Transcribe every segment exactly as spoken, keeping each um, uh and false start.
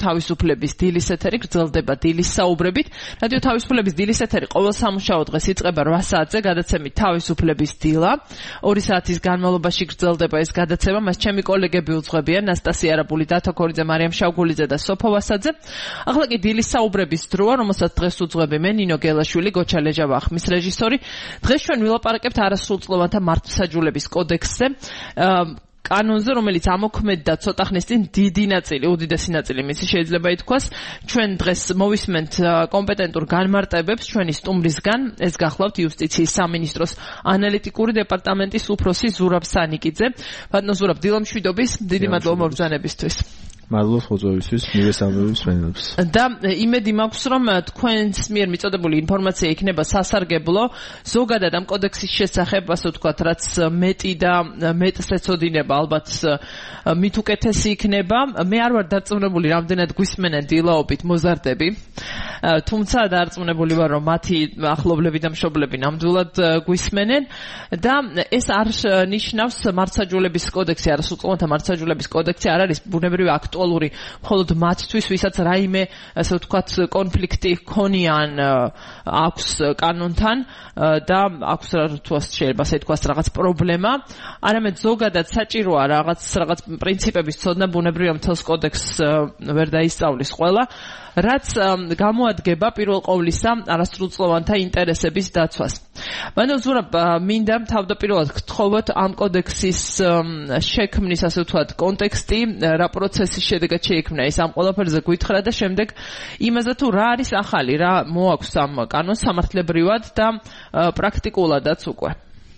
თავისუფლების დილის ეთერი გრძელდება დილის საუბრებით. რადიო თავისუფლების დილის ეთერი ყოველ სამუშაო დღეს იწყება რვა საათზე გადაცემით თავისუფლების დილა. ორი საათის განმავლობაში გრძელდება ეს გადაცემა. მას ჩემი კოლეგები უძღვებიან ნასტასია არაბული, დათო ქორიძე, მარიამ შავგულიძე და სოფო ვასაძე. ახლა კი დილის საუბრების დროა, რომელსაც დღეს უძღვები მე ნინო გელაშვილი, გოჩა ლეჯავა ხმის რეჟისორი. დღეს ჩვენ ვილაპარაკებთ არასრულწლოვანთა მართლმსაჯულების კოდექსზე. კანონზე, რომელიც ამოქმედდა ცოტა ხნის წინ, დიდი ნაწილი, უდიდესი ნაწილი მისი შეიძლება ითქვას. ჩვენ დღეს მოვისმენთ კომპეტენტურ განმარტებებს ჩვენი სტუმრისგან. ეს გახლავთ იუსტიციის სამინისტროს ანალიტიკური დეპარტამენტის უფროსი ზურაბ სანიკიძე. ბატონო ზურაბ, დილამშვიდობის, დიდი მადლობა მობრძანებისთვის. მადლობა ხოწოვისთვის, მივესალმებით მსმენელებს. და იმედი მაქვს, რომ თქვენს მიერ მიწოდებული ინფორმაცია იქნება სასარგებლო. ზოგადად ამ კოდექსის შესახებ, ასე ვთქვათ, რაც მეტი და მეტს ეცოდინება, ალბათ მით უკეთესი იქნება. მე არ ვარ დარწმუნებული, რამდენად გვისმენენ დილაობით მოზარდები. თუმცა დარწმუნებული ვარ, რომ მათი ახლობლები და მშობლები ნამდვილად გვისმენენ და ეს არ ნიშნავს მართლმსაჯულების კოდექსი, არასრულწლოვანთა მართლმსაჯულების კოდექსი არ არის ბუნებრივი აქტი აქტუალური მხოლოდ მათთვის, ვისაც რაიმე, ასე ვთქვათ, კონფლიქტი ჰქონიან აქვს კანონთან და აქვს თუ ასე შეიძლება ასე ვთქვათ რაღაც პრობლემა, არამედ ზოგადად საჭიროა რაღაც რაღაც პრინციპების ცოდნა, ბუნებრივია მთელს კოდექსს ვერ დაისწავლის ყველა, რაც გამოადგება პირველ ყოვლისა არასრულწლოვანთა ინტერესების დაცვას. ბატონო ზურაბ, მინდა თავდაპირველად გთხოვოთ ამ კოდექსის შექმნის, ასე ვთქვათ, კონტექსტი, რა პროცესის შედეგად შეიქმნა ეს ამ ყველაფერზე გითხრა და შემდეგ იმაზე თუ რა არის ახალი, რა მოაქვს ამ კანონს სამართლებრივად და პრაქტიკულადაც უკვე.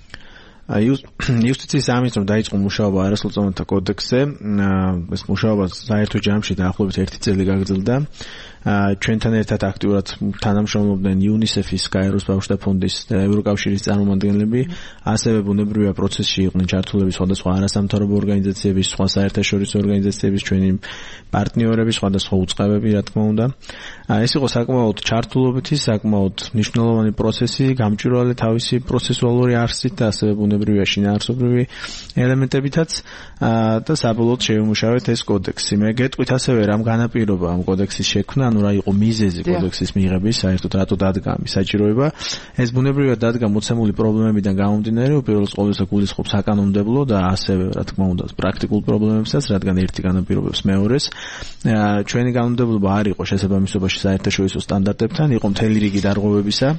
იუსტიციის სამინისტრომ დაიწყო მუშაობა არასრულწლოვანთა კოდექსზე. ეს მუშაობა საერთო ჯამში დაახლოებით ერთი წელი გაგრძელდა. ჩვენთან ერთად აქტიურად თანამშრომლობდნენ იუნისეფის, გაეროს ბავშვთა ფონდის და ევროკავშირის წარმომადგენლები, ასევე ბუნებრივია პროცესში იყვნენ ჩართულები სხვადასხვა არასამთავრობო ორგანიზაციების, სხვა საერთაშორისო ორგანიზაციების, ჩვენი პარტნიორები, სხვადასხვა უწყებები, რა თქმა უნდა. ეს იყო საკმაოდ ჩართულობითი, საკმაოდ მნიშვნელოვანი პროცესი, გამჭვირვალე თავისი პროცესუალური არსით და ასევე ბუნებრივია შინაარსობრივი ელემენტებითაც და საბოლოოდ შეიმუშავეთ ეს კოდექსი. მე გეტყვით ასევე რამ განაპირობა ამ კოდექსის შექმნა, ანუ რა იყო მიზეზი კოდექსის მიღების, საერთოდ რატო დადგა ამის საჭიროება. ეს ბუნებრივად დადგა მოცემული პრობლემებიდან გამომდინარე, უპირველეს ყოვლისა გულისხმობს საკანონმდებლო და ასევე, რა თქმა უნდა, პრაქტიკულ პრობლემებსაც, რადგან ერთი განაპირობებს მეორეს. ჩვენი კანონმდებლობა არ იყო შესაბამისობაში საერთაშორისო სტანდარტებთან, იყო მთელი რიგი დარღვევებისა,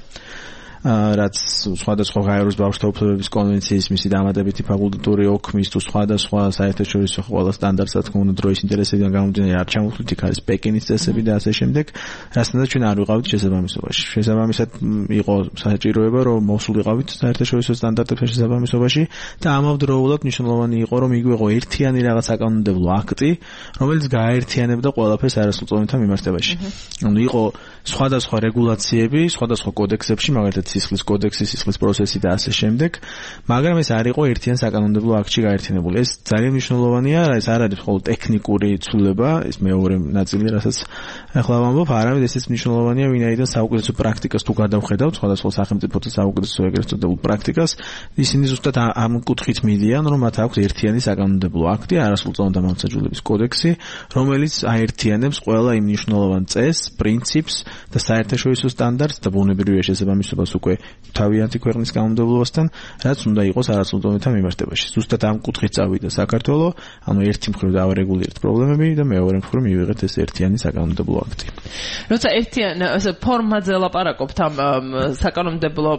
რაც სხვადასხვა გაეროს ბავშვთა უფლებების კონვენციის, მისი დამატებითი ფაკულტატური ოქმის თუ სხვადასხვა საერთაშორისო ყველა სტანდარტს, რა თქმა უნდა, დროის ინტერესებიდან გამომდინარე არ ჩამოთვლით, იქ არის პეკინის წესები და ასე შემდეგ, რასთანაც ჩვენ არ ვიყავით შესაბამისობაში. შესაბამისად იყო საჭიროება, რომ მოვსულიყავით საერთაშორისო სტანდარტებთან შესაბამისობაში და ამავდროულად მნიშვნელოვანი იყო, რომ იგვეღო ერთიანი რაღაც საკანონმდებლო აქტი, რომელიც გააერთიანებდა ყველაფერს არასრულწლოვანთა მიმართებაში. ანუ იყო სხვადასხვა რეგულაციები, სხვადასხვა კოდექსებში, მაგალითად სისხლის კოდექსი, სისხლის პროცესი და ასე შემდეგ, მაგრამ ეს არ იყო ერთიან საკანონმდებლო აქტში გაერთიანებული. ეს ძალიან მნიშვნელოვანია, ეს არ არის მხოლოდ ტექნიკური ცვლილება, ეს მეორე ნაწილი, რასაც ახლა ვამბობ, არამედ ესეც მნიშვნელოვანია, ვინაიდან საუკეთესო პრაქტიკას თუ გადავხედავთ, სხვადასხვა სახელმწიფოთა საუკეთესო ეგრეთ წოდებულ პრაქტიკას, ისინი ზუსტად ამ კუთხით მიდიან, რომ მათ აქვს ერთიანი საკანონმდებლო აქტი, არასრულწლოვანთა მართლმსაჯულების კოდექსი, რომელიც აერთიანებს ყველა იმ მნიშვნელოვან წესს, პრინციპს და საერთაშორისო სტანდარტს და ბუნებრივია შესაბამისობას უკვე თავიანთი ქვეყნის კანონმდებლობასთან, რაც უნდა იყოს არასრულწლოვანთა მიმართებაში. ზუსტად ამ კუთხით წავიდა საქართველო, ანუ ერთი მხრივ დავარეგულირეთ პრობლემები და მეორე მხრივ მივიღეთ ეს ერთიანი საკანონმდებლო აქტი. როცა ერთიან ასე ფორმაზე ლაპარაკობთ ამ საკანონმდებლო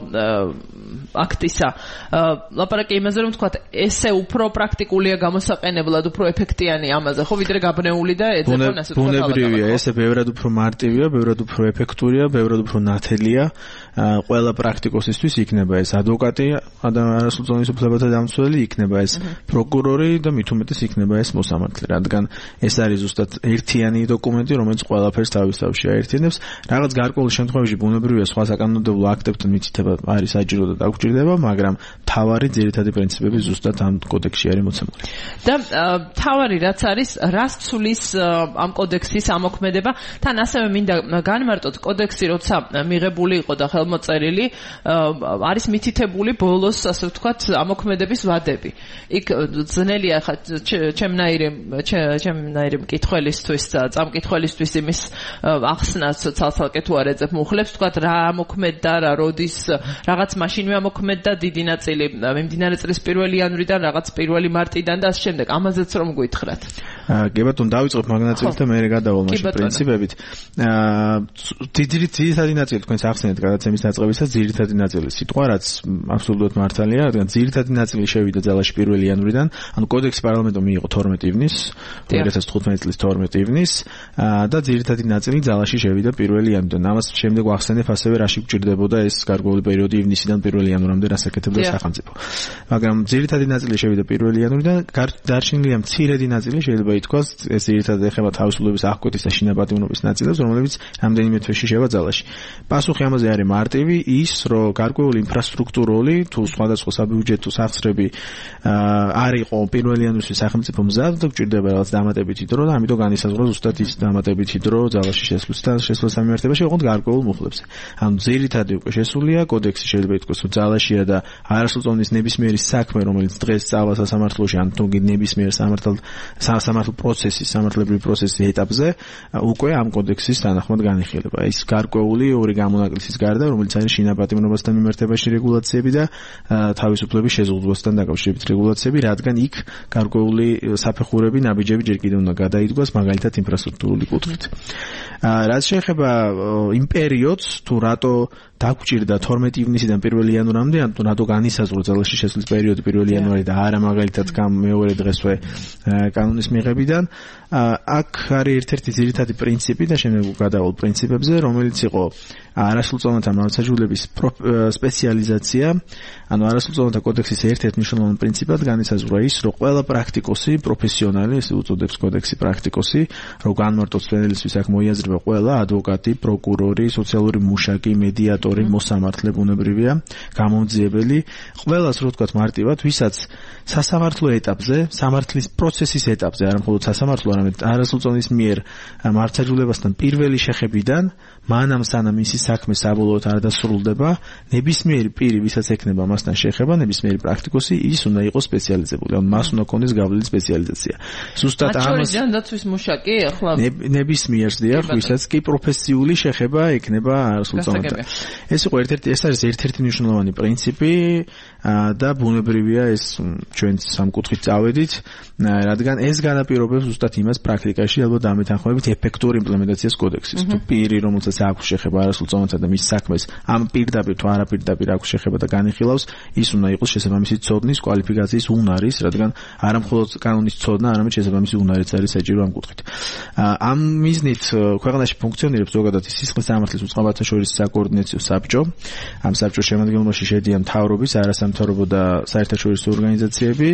აქტისა, ლაპარაკი იმაზე, რომ თქვათ, ესე უფრო პრაქტიკულია გამოსაყენებლად, უფრო ეფექტიანი ამაზე, ხო, ვიდრე გაბნეული და ეძებონ ასე თქვათ. ბუნებრივია, ესე ბევრად უფრო მარტივია, ბევრად უფრო ეფექტურია, ბევრად უფრო ნათელია. ყველა პრაქტიკოსისთვის იქნება ეს ადვოკატი, არასრულწლოვანი უფლებათა დამცველი, იქნება ეს პროკურორი და მით უმეტეს იქნება ეს მოსამართლე, რადგან ეს არის ზუსტად ერთიანი დოკუმენტი, რომელიც ყველაფერს თავისთავში აერთიანებს. რაღაც გარკვეულ შემთხვევაში ბუნებრივია სხვა საკანონმდებლო აქტებთან მითითება არის საჭირო და გვჭირდება, მაგრამ თავარი ძირითადი პრინციპები ზუსტად ამ კოდექსში არის მოცემული. და თავარი რაც არის, რას ცulis ამ კოდექსის ამოქმედება, თან ასევე მინდა განმარტოთ, კოდექსი როცა მიღებული იყო და ხელმოწერილი, არის მითითებული ბოლოს, ასე ვთქვათ, ამოქმედების ვადები. იქ ძნელია ხა ჩემნაირი ჩემნაირი მკითხველისთვის, წამკითხველისთვის იმის ახსნას ცალ-ცალკე თუ არ ეძებ მუხლებს, ვთქვათ, რა ამოქმედდა, რა როდის, რაღაც მაშინვე ამოქმედდა დიდი ნაწილი მიმდინარე წლის პირველი იანვრიდან, რაღაც პირველი მარტიდან და ამ შემდეგ. ამაზეც რომ გითხრათ. კი ბატონო, დავიწყოთ მაგნაწილით და მე გადავალ მაშინ პრინციპებით. ძირითადი ნაწილი თქვენს ახსენეთ გადაცემის დაწყებისას, ძირითადი ნაწილი სიტყვა, რაც აბსოლუტურად მართალია, რადგან ძირითადი ნაწილი შევიდა ძალაში პირველი იანვრიდან, ანუ კოდექსი პარლამენტომ მიიღო თორმეტი ივნისს, ორი ათას თხუთმეტი წლის თორმეტი ივნისს და ძირითადი ნაწილი ძალაში შევიდა პირველი იანვრიდან. ამას შემდეგ ვახსენებ ასევე რაში გვჭირდებოდა ეს გარკვეული პერიოდი ივნისიდან პირველი იანვრამდე რას აკეთებდა სახელმწიფო. მაგრამ ძირითადი ნაწილი შევიდა პირველი იანვრიდან, დარჩენილია მცირედი ნაწილი შეიძლება ითქვას, ეს ძირითადად ეხება თავისუფლების აღკვეთის და შინაპატიმრობის ნაწილებს, რომლებიც რამდენიმე თვეში შევა ძალაში. პასუხი ამაზე არის მარტივი, ის რომ გარკვეული ინფრასტრუქტურული თუ სხვადასხვა საბიუჯეტო სახსრები არ იყო პირველი იანვრისთვის სახელმწიფო მზად და გვჭირდება რაღაც დამატებითი დრო და ამიტომ განისაზღვრა ზუსტად ის დამატებითი დრო ძალაში შესვლის და შესვლის სამიმართებაში ოღონდ გარკვეულ მუხლებზე. ანუ ძირითადად უკვე შესულია, კოდექსი შეიძლება ითქვას, რომ ძალაშია და არასრულწლოვნის ნებისმიერი საქმე, რომელიც დღეს სწავლა სასამართლოში ან თუ ნებისმიერ სამართალ სამართალ პროცესის, სამართლებრივი პროცესის ეტაპზე უკვე ამ კოდექსის თანახმად განიხილება. ის გარკვეული ორი გამონაკლისის გარდა, რომელიც არის შინაპატიმრობასთან მიმართებაში რეგულაციები და თავისუფლების შეზღუდვასთან დაკავშირებით რეგულაციები, რადგან იქ გარკვეული საფეხურები, ნაბიჯები ჯერ კიდევ უნდა გადაიდგას, მაგალითად ინფრასტრუქტურული კუთხით. რაც შეეხება იმ პერიოდს, თუ რატო დაგვჭირდა თორმეტი ივნისიდან პირველი იანვრამდე, ან თუ რატო განისაზღვრა ძალაში შესვლის პერიოდი პირველი იანვარი და არა მაგალითად მეორე დღესვე კანონის მიღებიდან, აქ არის ერთ-ერთი ძირითადი პრინციპი და შემდეგ გადავალ პრინციპებზე, რომელიც იყო არასრულწლოვანთა მართლმსაჯულების სპეციალიზაცია, ანუ არასრულწლოვანთა კოდექსის ერთ-ერთ მნიშვნელოვან პრინციპად განისაზღვრა ის, რომ ყველა პრაქტიკოსი, პროფესიონალი, ესე უწოდებს კოდექსი პრაქტიკოსი, რომ განმარტოთ სპეციალისტის აქ მოიაზრება ყველა ადვოკატი, პროკურორი, სოციალური მუშაკი, მედიატორი, მოსამართლე ბუნებრივია, გამომძიებელი, ყველას რო ვთქვათ მარტივად, ვისაც სასამართლო ეტაპზე, სამართლის პროცესის ეტაპზე, არა მხოლოდ სასამართლო, არამედ არასრულწლოვნის მიერ მართლმსაჯულებასთან პირველი შეხებიდან, მანამ სანამ ისი საქმე საბოლოოდ არ დასრულდება, ნებისმიერი პირი, ვისაც ექნება მასთან შეხება, ნებისმიერი პრაქტიკოსი, ის უნდა იყოს სპეციალიზებული, ანუ მას უნდა ქონდეს გავლილი სპეციალიზაცია. ზუსტად ამას ჯანდაცვის მუშაკი ახლა ნებისმიერს დიახ, ვისაც კი პროფესიული შეხება ექნება არასრულწლოვანთა. ეს იყო ერთ-ერთი, ეს არის ერთ-ერთი მნიშვნელოვანი პრინციპი და ბუნებრივია ეს ჩვენ სამკუთხით წავედით, რადგან ეს განაპირობებს ზუსტად იმას პრაქტიკაში ალბათ დამეთანხმებით ეფექტური იმპლემენტაციას კოდექსის. თუ პირი, რომელსაც აქვს შეხება არასრულწლოვანთა და მის საქმეს ამ პირდაპირ თუ არაპირდაპირ აქვს შეხება და განიხილავს, ის უნდა იყოს შესაბამისი ცოდნის, კვალიფიკაციის უნარის, რადგან არა მხოლოდ კანონის ცოდნა, არამედ შესაბამისი უნარიც არის საჭირო ამ კუთხით. ამ მიზნით ქვეყანაში ფუნქციონირებს ზოგადად სისხლის სამართლის უწყებათა შორის საკოორდინაციო საბჭო. ამ საბჭოს შემადგენლობაში შედიან მთავრობის, არასამთავრობო და საერთაშორისო ორგანიზაციები.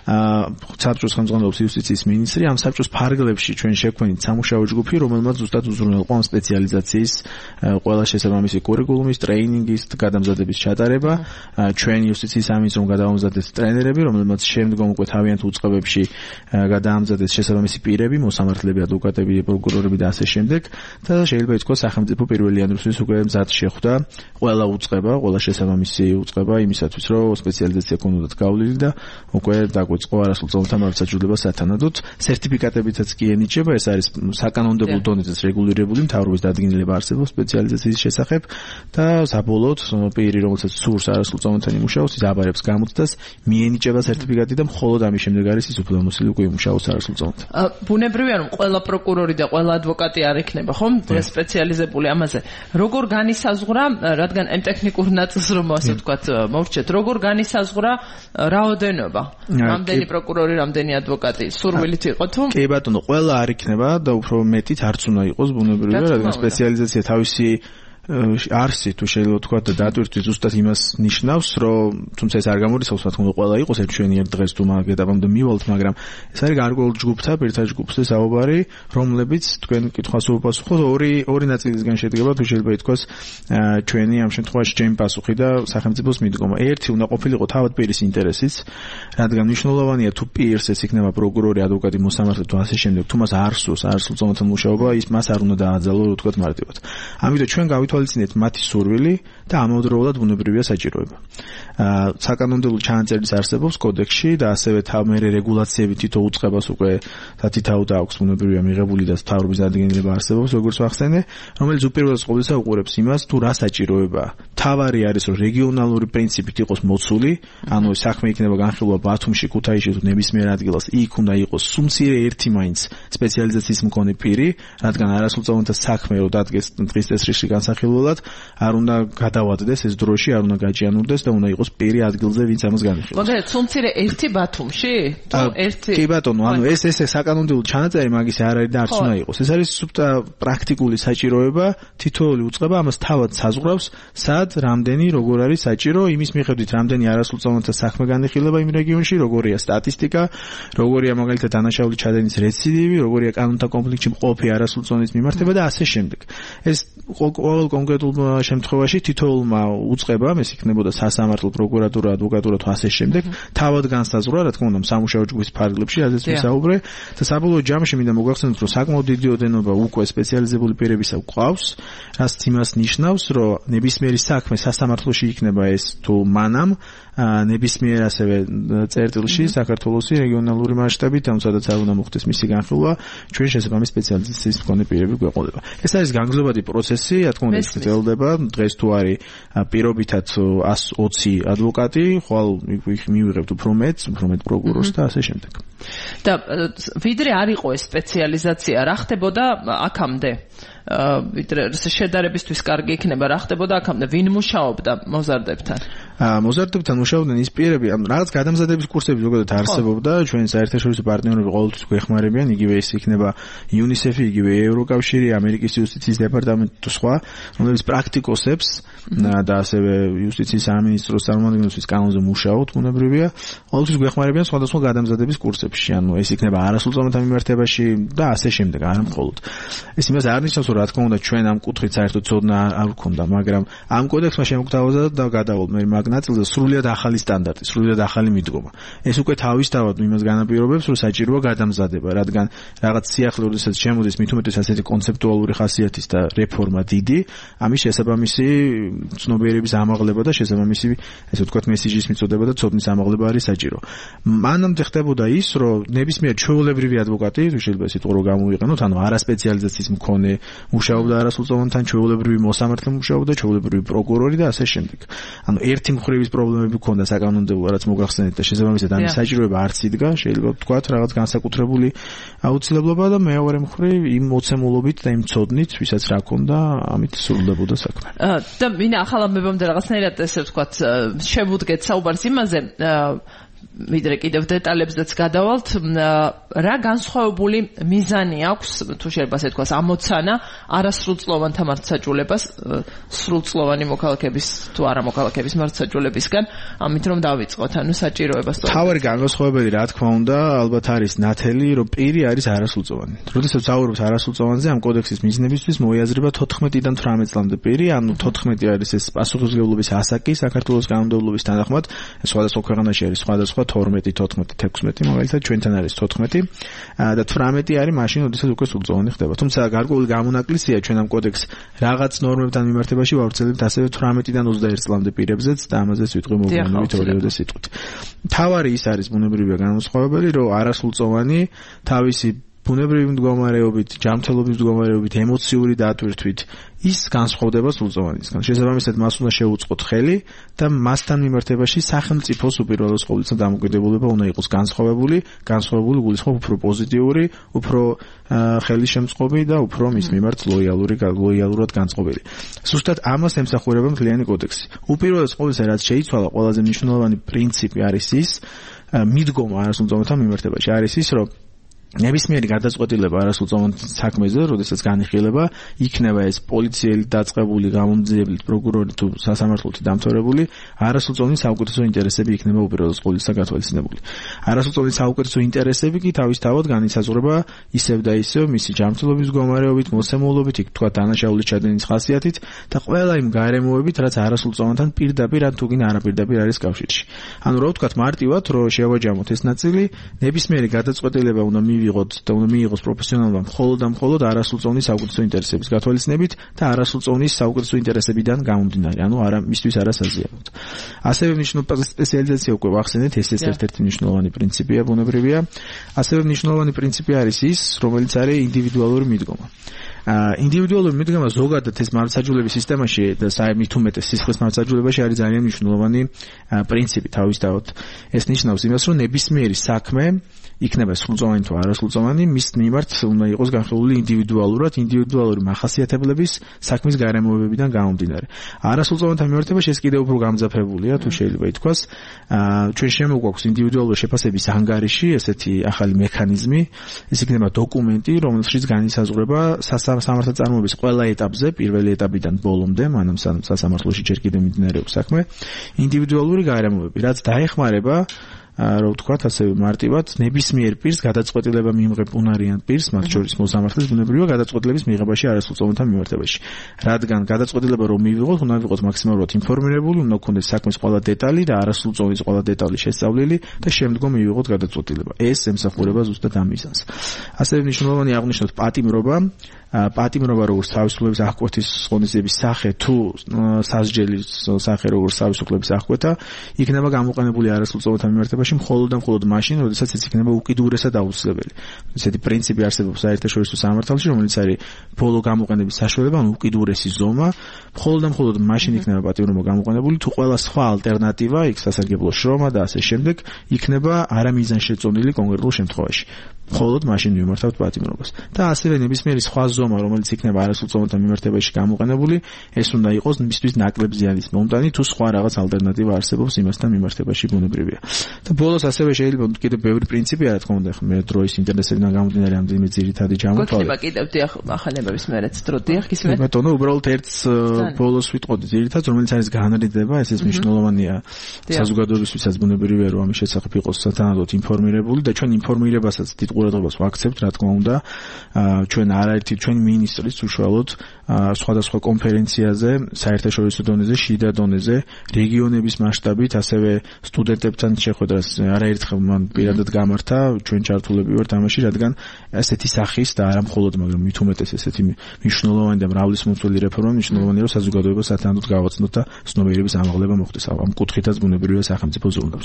საბჭოს ხელმძღვანელობს იუსტიციის მინისტრი. ამ საბჭოს ფარგლებში ჩვენ შექმნით სამუშაო ჯგუფი, რომელმაც ზუსტად უზრუნველყო ამ სპეციალიზაციის ყველა შესაბამისი კურიკულუმის, ტრეინინგის, გადამზადების ჩატარება. ჩვენ იუსტიციის სამინისტრომ გადაამზადეთ ტრენერები, რომელმაც შემდგომ უკვე თავიანთ უწყებებში გადაამზადეთ შესაბამისი პირები, მოსამართლეები, ადვოკატები, პროკურორები და ასე შემდეგ. და შეიძლება ითქვას, სახელმწიფო პირველი იანვრისთვის უკვე მზად შეხვდა ყველა უწყება, ყველა შესაბამისი უწყება იმისათვის, რომ სპეციალიზაცია ქონოდათ გავლილი და უკვე დაგვიწყო არასრულწლოვანთა მართლმსაჯულება სათანადოდ. სერტიფიკატებითაც კი ენიჭება, ეს არის საკანონმდებლო დონეზე რეგულირებული მთავრობის დადგენილება არსებობს სპეციალიზაციის შესახებ და საბოლოოდ პირი, რომელსაც სურს არასრულწლოვანთან იმუშაოს, ის აბარებს გამოცდას, მიენიჭება სერტიფიკატი და მხოლოდ ამის შემდეგ არის ის უფლებამოსილი უკვე იმუშაოს არასრულწლოვანთან. ბუნებრივია, რომ ყველა პროკურორი და ყველა ადვოკატი არ ექნება, ხომ? სპეციალიზებული ამაზე. როგორ განისაზღვრა, რადგან ამ ტექნიკურ ნაწილს რომ ასე ვთქვათ, მოვრჩეთ, როგორ განისაზღვრა რაოდენობა? რამდენი პროკურორი, რამდენი ადვოკატი სურვილით იყო თუ? კი ბატონო, ყველა არ იქნება და უფრო მეტიც არც უნდა იყოს ბუნებრივია, რადგან სპეციალიზაცია თავისი არსი თუ შეიძლება თქვა და დატვირთვით ზუსტად იმას ნიშნავს, რომ თუმცა ეს არ გამორიცხავს, რა თქმა უნდა, ყველა იყოს ერთ ჩვენიერ დღეს თუ მაგ ეტაპამდე მივალთ, მაგრამ ეს არის გარკვეულ ჯგუფთა, პირთა ჯგუფზე საუბარი, რომლებიც თქვენ კითხვას უპასუხოთ, ორი ორი ნაწილისგან შედგება, თუ შეიძლება ითქვას ჩვენი ამ შემთხვევაში ჩემი პასუხი და სახელმწიფოს მიდგომა. ერთი უნდა ყოფილიყო თავად პირის ინტერესიც, რადგან მნიშვნელოვანია თუ პირს ეს იქნება პროკურორი, ადვოკატი, მოსამართლე თუ ასე შემდეგ, თუ მას არ სურს, არ სურს ზომათან მუშაობა, ის მას არ უნდა დააძალო, რო ვთქვათ მარტივად. ამიტომ ჩვენ გავითვალისწინეთ მათი სურვილი და ამავდროულად ბუნებრივია საჭიროება. აა საკანონმდებლო ჩანაწერიც არსებობს კოდექსში და ასევე თავმერე რეგულაციები თითო უწყებას უკვე თითაუდა აქვს ბუნებრივია მიღებული და მთავრობის დადგენილება არსებობს, როგორც ვახსენე, რომელიც უპირველეს ყოვლისა უყურებს იმას, თუ რა საჭიროებაა. თავარი არის, რომ რეგიონალური პრინციპით იყოს მოცული, ანუ საქმე იქნება განხილვა ბათუმში, ქუთაისში თუ ნებისმიერ ადგილას, იქ უნდა იყოს სუმცირე ერთი მაინც სპეციალიზაციის მქონე პირი, რადგან არასრულწლოვანთა საქმე რო დადგეს დღის წესრიგში განსახილველად, არ უნდა გადავადდეს ეს დროში, არ უნდა გაჭიანურდეს და უნდა იყოს პირი ადგილზე, ვინც ამას განიხილავს. მაგრამ სუმცირე ერთი ბათუმში? თუ ერთი? კი ბატონო, ანუ ეს ეს საკანონმდებლო ჩანაწერი მაგის არ არის და არც უნდა იყოს. ეს არის სუბტა პრაქტიკული საჭიროება, თითოეული უწყება ამას თავად საზღვრავს, სად, რამდენი, როგორ არის საჭირო, იმის მიხედვით რამდენი არასრულწლოვანთა საქმე განიხილება იმ რეგიონში, როგორია სტატისტიკა, როგორია მაგალითად დანაშაული ჩადენის რეციდივი, როგორია კანონთა კონფლიქტში მყოფი არასრულწლოვანის მიმართება და ასე შემდეგ. ეს ყოველ კონკრეტულ შემთხვევაში თითოეულმა უწყებამ, ეს იქნებოდა სასამართლო, პროკურატურა, ადვოკატურა თუ ასე შემდეგ, თავად განსაზღვრა, რა თქმა უნდა, სამუშაო ჯგუფის ფარგლებში, ასეც ვისაუბრე და საბოლოო ჯამში მინდა მოგახსენოთ, რომ საკმაოდ დიდი ოდენობა უკვე სპეციალიზებული პირებისა გვყავს, რაც იმას ნიშნავს, რომ ნებისმიერი საქმე სასამართლოში იქნება ეს თუ მანამ ნებისმიერ ასევე წერტილში საქართველოსი რეგიონალური მასშტაბით, ანუ სადაც არ უნდა მოხდეს მისი განხილვა, ჩვენ შესაბამის სპეციალიზაციის მქონე პირები გვეყოლება. ეს არის განგრძობადი პროცესი, რა თქმა უნდა, გრძელდება. დღეს თუ არის პირობითად ას ოცი ადვოკატი, ხვალ მივიღებთ უფრო მეტს, უფრო მეტ პროკურორს და ასე შემდეგ. და ვიდრე არ იყო ეს სპეციალიზაცია, რა ხდებოდა აქამდე? ვიდრე შედარებისთვის კარგი იქნება, რა ხდებოდა აქამდე? ვინ მუშაობდა მოზარდებთან? მოზარდებთან მუშაობდნენ ის პირები, ანუ რაღაც გადამზადების კურსები ზოგადად არსებობდა, ჩვენ საერთაშორისო პარტნიორები ყოველთვის გვეხმარებიან, იგივე ის იქნება იუნისეფი, იგივე ევროკავშირი, ამერიკის იუსტიციის დეპარტამენტი თუ სხვა, რომლებიც პრაქტიკოსებს და ასევე იუსტიციის სამინისტროს წარმომადგენლებს კანონზე მუშაობთ, ბუნებრივია, ყოველთვის გვეხმარებიან სხვადასხვა გადამზადების კურსებში, ანუ ეს იქნება არასრულწლოვანთა მიმართებაში და ასე შემდეგ, არ მხოლოდ. ეს იმას არ ნიშნავს, რომ რა თქმა უნდა ჩვენ ამ კუთხით საერთოდ ცოდნა არ გვქონდა, მაგრამ ამ კოდექსმა შემოგთავაზა და გადავალ მე მაგ ნაწილზე სრულიად ახალი სტანდარტი, სრულიად ახალი მიდგომა. ეს უკვე თავისთავად იმას განაპირობებს, რომ საჭიროა გადამზადება, რადგან რაღაც სიახლე როდესაც შემოდის მით უმეტეს ასეთი კონცეპტუალური ხასიათის და რეფორმა დიდი, ამის შესაბამისი ცნობიერების ამაღლება და შესაბამისი, ესე ვთქვათ, მესიჯის მიწოდება და ცოდნის ამაღლება არის საჭირო. მანამდე ხდებოდა ის, რომ ნებისმიერ ჩვეულებრივი ადვოკატი, შეიძლება სიტყვა რომ გამოვიყენოთ, ანუ არასპეციალიზაციის მქონე მუშაობდა არასრულწლოვანთან, ჩვეულებრივი მოსამართლე მუშაობდა, ჩვეულებრივი პროკურორი და ასე შემდეგ. ანუ ერთი მხრივის პრობლემები ქონდა საკანონმდებლო, რაც მოგახსენეთ და შესაბამისად ამის საჭიროება არც იდგა, შეიძლება ვთქვათ, რაღაც განსაკუთრებული აუცილებლობა და მეორე მხრივ იმ მოცემულობით და იმ ცოდნით, ვისაც რა ქონდა, ამით სრულდებოდა საქმე. და მინდა ახალ ამბებამდე რაღაცნაირად ესე ვთქვათ, შევუდგეთ საუბარს იმაზე, ვიდრე კიდევ დეტალებზეც გადავალთ, რა განსხვავებული მიზანი აქვს, თუ შეიძლება ასე თქვას, ამოცანა არასრულწლოვანთა მართლმსაჯულებას სრულწლოვანი მოქალაქეების თუ არა მოქალაქეების მართლმსაჯულებისგან, ამით რომ დავიწყოთ, ანუ საჭიროებას. თავარი განსხვავებელი, რა თქმა უნდა, ალბათ არის ნათელი, რომ პირი არის არასრულწლოვანი. როდესაც ვსაუბრობთ არასრულწლოვანზე, ამ კოდექსის მიზნებისთვის მოიაზრება თოთხმეტიდან თვრამეტ წლამდე პირი, ანუ თოთხმეტი არის ეს პასუხისმგებლობის ასაკი საქართველოს კანონმდებლობის თანახმად, სხვადასხვა ქვეყანაში არის სხვადასხვა თორმეტი, თოთხმეტი, თექვსმეტი, მაგალითად ჩვენთან არის თოთხმეტი და თვრამეტი არის მაშინ, როდესაც უკვე სრულწლოვანი ხდება. თუმცა გარკვეული გამონაკლისია ჩვენ ამ კოდექს რაღაც ნორმებთან მიმართებაში ვავრცელებთ ასევე თვრამეტიდან ოცდაერთ წლამდე პირებზეც და ამაზეც ვიტყვი მოგვიანებით ორიოდე სიტყვით. თავარი ის არის ბუნებრივია განსხვავებელი, რომ არასრულწლოვანი თავისი ბუნებრივი მდგომარეობით, ჯანმრთელობის მდგომარეობით, ემოციური დატვირთვით ის განსხვავდება სრულწლოვანისგან. შესაბამისად, მას უნდა შეუწყოთ ხელი და მასთან მიმართებაში სახელმწიფოს უპირველეს ყოვლისა დამოკიდებულება უნდა იყოს განსხვავებული, განსხვავებული გულისხმობ უფრო პოზიტიური, უფრო ხელისშემწყობი და უფრო მის მიმართ ლოიალური, ლოიალურად განწყობილი. ზუსტად ამას ემსახურება მთლიანი კოდექსი. უპირველეს ყოვლისა, რაც შეიცვალა, ყველაზე მნიშვნელოვანი პრინციპი არის ის, მიდგომა არასრულწლოვანთა მიმართებაში არის ის, რომ ნებისმიერი გადაწყვეტილება არასრულწლოვან საქმეზე, როდესაც განიხილება, იქნება ეს პოლიციელი დაწყებული, გამომძიებელი, პროკურორი თუ სასამართლოთი დამთავრებული, არასრულწლოვანი საუკეთესო ინტერესები იქნება უპირველეს ყოვლისა გათვალისწინებული. არასრულწლოვანი საუკეთესო ინტერესები კი თავისთავად განისაზღვრება ისევ და ისევ მისი ჯანმრთელობის მდგომარეობით, მოსამოვლობით, იქ თქვა დანაშაულის ჩადენის ხასიათით და ყველა იმ გარემოებით, რაც არასრულწლოვანთან პირდაპირ ან თუგინ არაპირდაპირ არის კავშირში. ანუ რა ვთქვათ, მარტივად რომ შევაჯამოთ ეს ნაწილი, ნებისმიერი გადაწყვეტილება უნდა მივიღოთ და უნდა მიიღოს პროფესიონალმა მხოლოდ და მხოლოდ არასრულწლოვანი საუკეთესო ინტერესების გათვალისწინებით და არასრულწლოვანი საუკეთესო ინტერესებიდან გამომდინარე, ანუ არა მისთვის არასაზიაროდ. ასევე მნიშვნელოვანი სპეციალიზაცია უკვე ვახსენეთ, ეს ერთ-ერთი მნიშვნელოვანი პრინციპია, ბუნებრივია. ასევე მნიშვნელოვანი პრინციპი არის ის, რომელიც არის ინდივიდუალური მიდგომა. ინდივიდუალური მიდგომა ზოგადად ეს მართლმსაჯულების სისტემაში და საერთოდ უმეტეს სისხლის მართლმსაჯულებაში არის ძალიან მნიშვნელოვანი პრინციპი თავისთავად. ეს ნიშნავს იმას, რომ ნებისმიერი საქმე იქნება სრულწლოვანი თუ არასრულწლოვანი, მის მიმართ უნდა იყოს განხილული ინდივიდუალურად, ინდივიდუალური მახასიათებლების საქმის გარემოებებიდან გამომდინარე. არასრულწლოვანთა მიმართებაში ეს კიდევ უფრო გამძაფებულია, თუ შეიძლება ითქვას. ჩვენ შემოგვაქვს ინდივიდუალური შეფასების ანგარიში, ესეთი ახალი მექანიზმი, ეს იქნება დოკუმენტი, რომელშიც განისაზღვრება სასამართლო წარმოების ყველა ეტაპზე, პირველი ეტაპიდან ბოლომდე, მანამ სანამ სასამართლოში ჯერ კიდევ მიმდინარეობს საქმე, ინდივიდუალური გარემოებები, რაც დაეხმარება რა ვთქვათ, ასევე მარტივად ნებისმიერ პირს გადაწყვეტილება მიიღებ უნარიან პირს, მათ შორის მოსამართლის ბუნებრივია გადაწყვეტილების მიღებაში არასრულწლოვანთა მიმართებაში. რადგან გადაწყვეტილება რომ მივიღოთ, უნდა ვიყოთ მაქსიმალურად ინფორმირებული, უნდა გქონდეს საქმის ყველა დეტალი და არასრულწლოვანის ყველა დეტალი შესწავლილი და შემდგომ მივიღოთ გადაწყვეტილება. ეს ემსახურება ზუსტად ამ მიზანს. ასევე მნიშვნელოვანი აღნიშნოთ პატიმრობა. პატიმრობა როგორც თავისუფლების აღკვეთის ღონისძიების სახე თუ სასჯელის სახე როგორც თავისუფლების აღკვეთა იქნება გამოყენებული არასრულწლოვანთა მიმართებაში მხოლოდ და მხოლოდ მაშინ, როდესაც ეს იქნება უკიდურესად აუცილებელი. ესეთი პრინციპი არსებობს საერთაშორისო სამართალში, რომელიც არის ბოლო გამოყენების საშუალება, ანუ უკიდურესი ზომა, მხოლოდ და მხოლოდ მაშინ იქნება პატიმრობა გამოყენებული, თუ ყველა სხვა ალტერნატივა, იქ სასარგებლო შრომა და ასე შემდეგ, იქნება არამიზანშეწონილი კონკრეტულ შემთხვევაში. მხოლოდ მაშინ მიმართავთ პატიმრობას. და ასევე ნებისმიერი სხვა ზომა, რომელიც იქნება არასრულწლოვანთა მიმართებაში გამოყენებული, ეს უნდა იყოს მისთვის ნაკლებ ზიანის მომტანი, თუ სხვა რაღაც ალტერნატივა არსებობს იმასთან მიმართებაში ბუნებრივია. და ბოლოს ასევე შეიძლება კიდევ ბევრი პრინციპი არა თქმა უნდა, მე დროის ინტერესებიდან გამომდინარე ამდენი ძირითადი ჯამოთვალე. გქონდა კიდევ დიახ ახალებების მერეც დრო დიახ ისმე. ბატონო, უბრალოდ ერთს ბოლოს ვიტყოდი ძირითადად, რომელიც არის განრიდება, ეს ის მნიშვნელოვანია საზოგადოებისთვისაც ბუნებრივია, რომ ამის შესახებ იყოს სათანადოდ ინფორმირებული და ჩვენ ინფორმირებასაც დიდ ყურადღებას ვაქცევთ, რა თქმა უნდა, ჩვენ არაერთი ჩვენი მინისტრის უშუალოდ სხვადასხვა კონფერენციაზე, საერთაშორისო დონეზე, შიდა დონეზე, რეგიონების მასშტაბით, ასევე სტუდენტებთან შეხვედრას არაერთხელ მან პირადად გამართა, ჩვენ ჩართულები ვართ ამაში, რადგან ასეთი სახის და არა მხოლოდ, მაგრამ მით უმეტეს ესეთი მნიშვნელოვანი და მრავლისმომცველი რეფორმა მნიშვნელოვანია, რომ საზოგადოება სათანადოდ გავაცნოთ და ცნობიერების ამაღლება მოხდეს. ამ კუთხითაც ბუნებრივია სახელმწიფო ზრუნავს.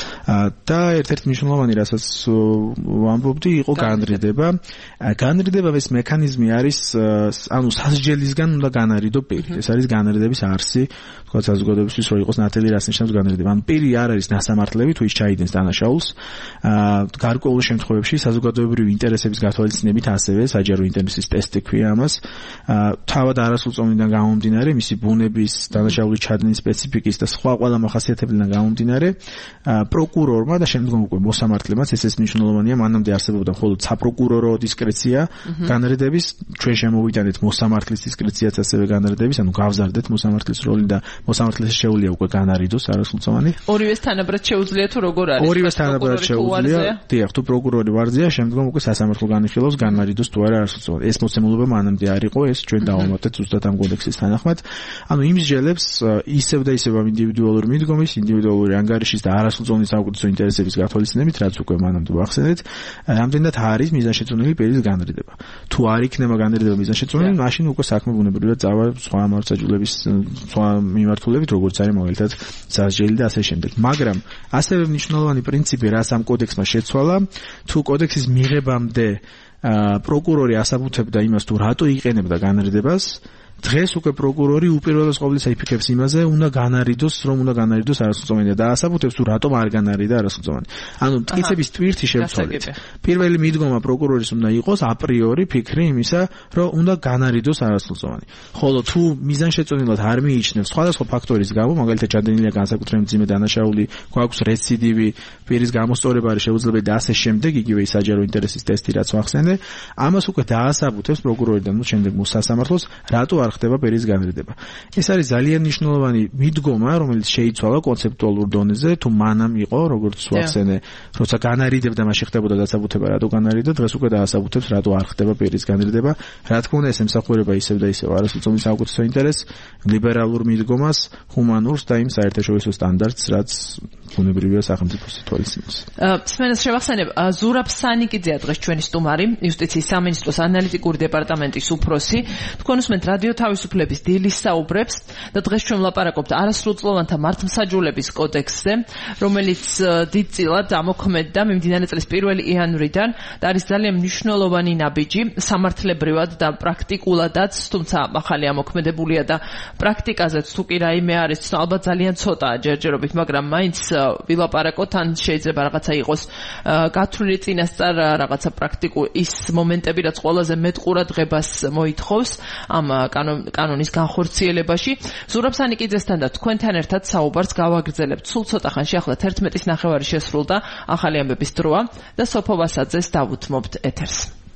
და ერთ-ერთი მნიშვნელოვანი, რასაც ვამბობდი, იყო განრიდება. განრიდება ეს მექანიზმი არის, ანუ სასჯელისგან უნდა განარიდო პირი. ეს არის განრიდების არსი, თქვა საზოგადოებისთვის რომ იყოს ნათელი, რას ნიშნავს განრიდება. ან პირი არ არის ნასამართლები, თუ ის ჩაიდენს დანაშაულს. გარკვეულ შემთხვევებში საზოგადოებრივი ინტერესების გათვალისწინებით ასევე საჯარო ინტერესის ტესტი ქვია ამას. თავად არასრულწლოვანიდან გამომდინარე, მისი ბუნების, დანაშაულის ჩადენის სპეციფიკის და სხვა ყველა მახასიათებლებიდან გამომდინარე, პროკურორმა და შემდგომ უკვე მოსამართლემაც ეს ეს მნიშვნელოვანია, მანამდე არსებობდა მხოლოდ საპროკურორო დისკრეცია განრიდების, ჩვენ შემოვიტანეთ მოსამართლის დისკრეციაც ასევე განრიდების, ანუ გავზარდეთ მოსამართლის როლი და მოსამართლეს შეუძლია უკვე განარიდოს არასრულწლოვანი. ორივეს თანაბრად შეუძლია თუ როგორ არის? ორივეს თანაბრად შეუძლია. დიახ, თუ პროკურორი ვარზია, შემდგომ უკვე სასამართლო განიხილავს განარიდოს თუ არა არასრულწლოვანი. ეს მოცემულობა მანამდე არ იყო, ეს ჩვენ დავამატეთ ზუსტად ამ კოდექსის თანახმად. ანუ იმსჯელებს ისევ და ისევ ამ ინდივიდუალური მიდგომის, ინდივიდუალური ანგარიშის და არასრულწლოვანი საუკეთესო ინტერესების გათვალისწინებით, რაც უკვე მანამდე ვახსენეთ, რამდენად არის მიზანშეწონილი პირის განრიდება. თუ არ იქნება განრიდება მიზანშეწონილი, მაშინ უკვე საქმე ბუნებრივია წავა სხვა მართლმსაჯულების სხვა მიმართულებით, როგორც არის მაგალითად სასჯელი და ასე შემდეგ. მაგრამ ასევე მნიშვნელოვანი პრინციპი, რაც ამ კოდექსმა შეცვალა, თუ კოდექსის მიღებამდე პროკურორი ასაბუთებდა იმას, თუ რატო იყენებდა განრიდებას, დღეს უკვე პროკურორი უპირველეს ყოვლისა იფიქრებს იმაზე, უნდა განარიდოს, რომ უნდა განარიდოს არასრულწლოვანი და დაასაბუთებს თუ რატომ არ განარიდა არასრულწლოვანი. ანუ მტკიცების ტვირთი შევცვალეთ. პირველი მიდგომა პროკურორის უნდა იყოს აპრიორი ფიქრი იმისა, რომ უნდა განარიდოს არასრულწლოვანი. ხოლო თუ მიზანშეწონილად არ მიიჩნევს სხვადასხვა ფაქტორის გამო, მაგალითად ჩადენილია განსაკუთრებით მძიმე დანაშაული, გვაქვს რეციდივი, პირის გამოსწორება არის შეუძლებელი და ასე შემდეგ, იგივე საჯარო ინტერესის ტესტი რაც ვახსენე, ამას უკვე დაასაბუთებს პროკურორიდან შემდეგ მოსასამართლოს, რატო არ ხდება პირის განრიდება. ეს არის ძალიან მნიშვნელოვანი მიდგომა, რომელიც შეიცვალა კონცეპტუალურ დონეზე, თუ მანამ იყო, როგორც ვახსენე, როცა განარიდებდა, მაშინ ხდებოდა დასაბუთება, რატო განარიდა, დღეს უკვე დაასაბუთებს, რატო არ ხდება პირის განრიდება. რა თქმა უნდა, ეს ემსახურება ისევ და ისევ არასრულწლოვანი საუკეთესო ინტერესს, ლიბერალურ მიდგომას, ჰუმანურს და იმ საერთაშორისო სტანდარტს, რაც ბუნებრივია სახელმწიფოს თვალსაჩინოს. სმენას შევახსენებ, ზურაბ სანიკიძეა დღეს ჩვენი სტუმარი, იუსტიციის სამინისტროს ანალიტიკური დეპარტამენტის უფროსი. თქვენ უსმენთ რადიო თავისუფლების დილის საუბრებს და დღეს ჩვენ ვლაპარაკობთ არასრულწლოვანთა მართლმსაჯულების კოდექსზე, რომელიც დიდწილად ამოქმედდა მიმდინარე წლის პირველი იანვრიდან და არის ძალიან მნიშვნელოვანი ნაბიჯი სამართლებრივად და პრაქტიკულადაც, თუმცა ახალი ამოქმედებულია და პრაქტიკაზეც თუ კი რაიმე არის, ალბათ ძალიან ცოტაა ჯერჯერობით, მაგრამ მაინც ვილაპარაკოთ, ან შეიძლება რაღაცა იყოს გათვლილი წინასწარ რაღაცა პრაქტიკულ ის მომენტები, რაც ყველაზე მეტ ყურადღებას მოითხოვს ამ კანონის განხორციელებაში. ზურაბ სანიკიძესთან და თქვენთან ერთად საუბარს გავაგრძელებთ სულ ცოტა ხანში, ახლა თერთმეტის ნახევარი შესრულდა, ახალი ამბების დროა და სოფო ვასაძეს დავუთმობთ ეთერს.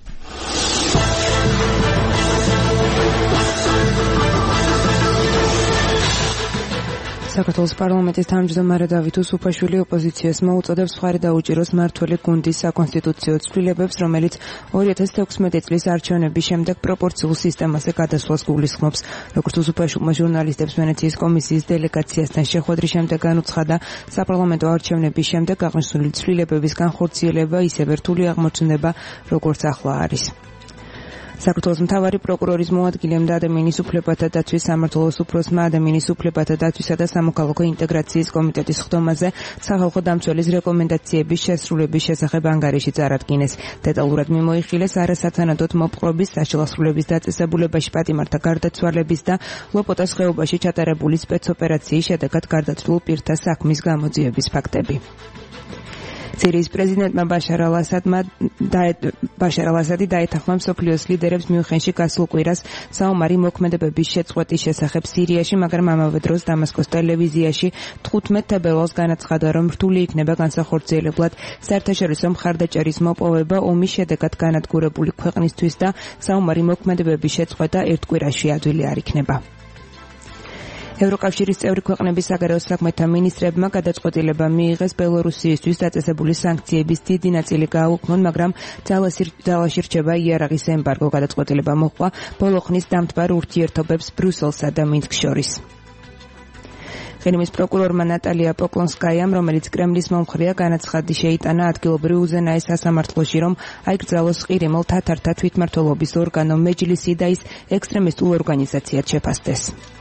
საქართველოს პარლამენტის თავმჯდომარე დავით უსუფაშვილი ოპოზიციას მოუწოდებს მხარი დაუჭიროს მმართველი გუნდის საკონსტიტუციო ცვლილებებს, რომელიც ორი ათას თექვსმეტი წლის არჩევნების შემდეგ პროპორციულ სისტემაზე გადასვლას გულისხმობს. როგორც უსუფაშვილმა ჟურნალისტებს ვენეციის კომისიის დელეგაციასთან შეხვედრის შემდეგ განუცხადა, საპარლამენტო არჩევნების შემდეგ აღნიშნული ცვლილებების განხორციელება ისევ რთული აღმოჩნდება, როგორც ახლა არის. საქართველოს მთავარი პროკურორის მოადგილემ და ადამიანის უფლებათა დაცვის სამმართველოს უფროსმა ადამიანის უფლებათა დაცვისა და სამოქალაქო ინტეგრაციის კომიტეტის ხდომაზე სახალხო დამცველის რეკომენდაციების შესრულების შესახებ ანგარიში წარადგინეს. დეტალურად მიმოიხილეს არასათანადოდ მოპყრობის, საშილახსრულების დაწესებულებაში პატიმართა გარდაცვალების და ლოპოტას ხეობაში ჩატარებული სპეცოპერაციის შედეგად გარდაცვლილ პირთა საქმის გამოძიების ფაქტები. სირიის პრეზიდენტმა ბაშარ ალ-ასადმა ბაშარ ალ-ასადი დაეთანხმა მსოფლიოს ლიდერებს მიუნხენში გასულ კვირას საომარი მოქმედებების შეწყვეტის შესახებ სირიაში, მაგრამ ამავე დროს დამასკოს ტელევიზიაში თხუთმეტ თებერვალს განაცხადა, რომ რთული იქნება განსახორციელებლად საერთაშორისო მხარდაჭერის მოპოვება ომის შედეგად განადგურებული ქვეყნისთვის და საომარი მოქმედებების შეწყვეტა ერთ კვირაში ადვილი არ იქნება. ევროკავშირის წევრი ქვეყნების საგარეო საქმეთა მინისტრებმა გადაწყვეტილება მიიღეს ბელორუსიისთვის დაწესებული სანქციების დიდი ნაწილი გააუქმონ, მაგრამ ძალაში რჩება იარაღის ემბარგო. გადაწყვეტილება მოჰყვა ბოლო ხნის დამთბარ ურთიერთობებს ბრიუსელსა და მინსკს შორის. ყირიმის პროკურორმა ნატალია პოკლონსკაიამ, რომელიც კრემლის მომხრეა, განაცხადი შეიტანა ადგილობრივ უზენაეს სასამართლოში, რომ აიკრძალოს ყირიმელ თათართა თვითმმართველობის ორგანო მეჯლისი და ის ექსტრემისტულ ორგანიზაციად შეფასდეს.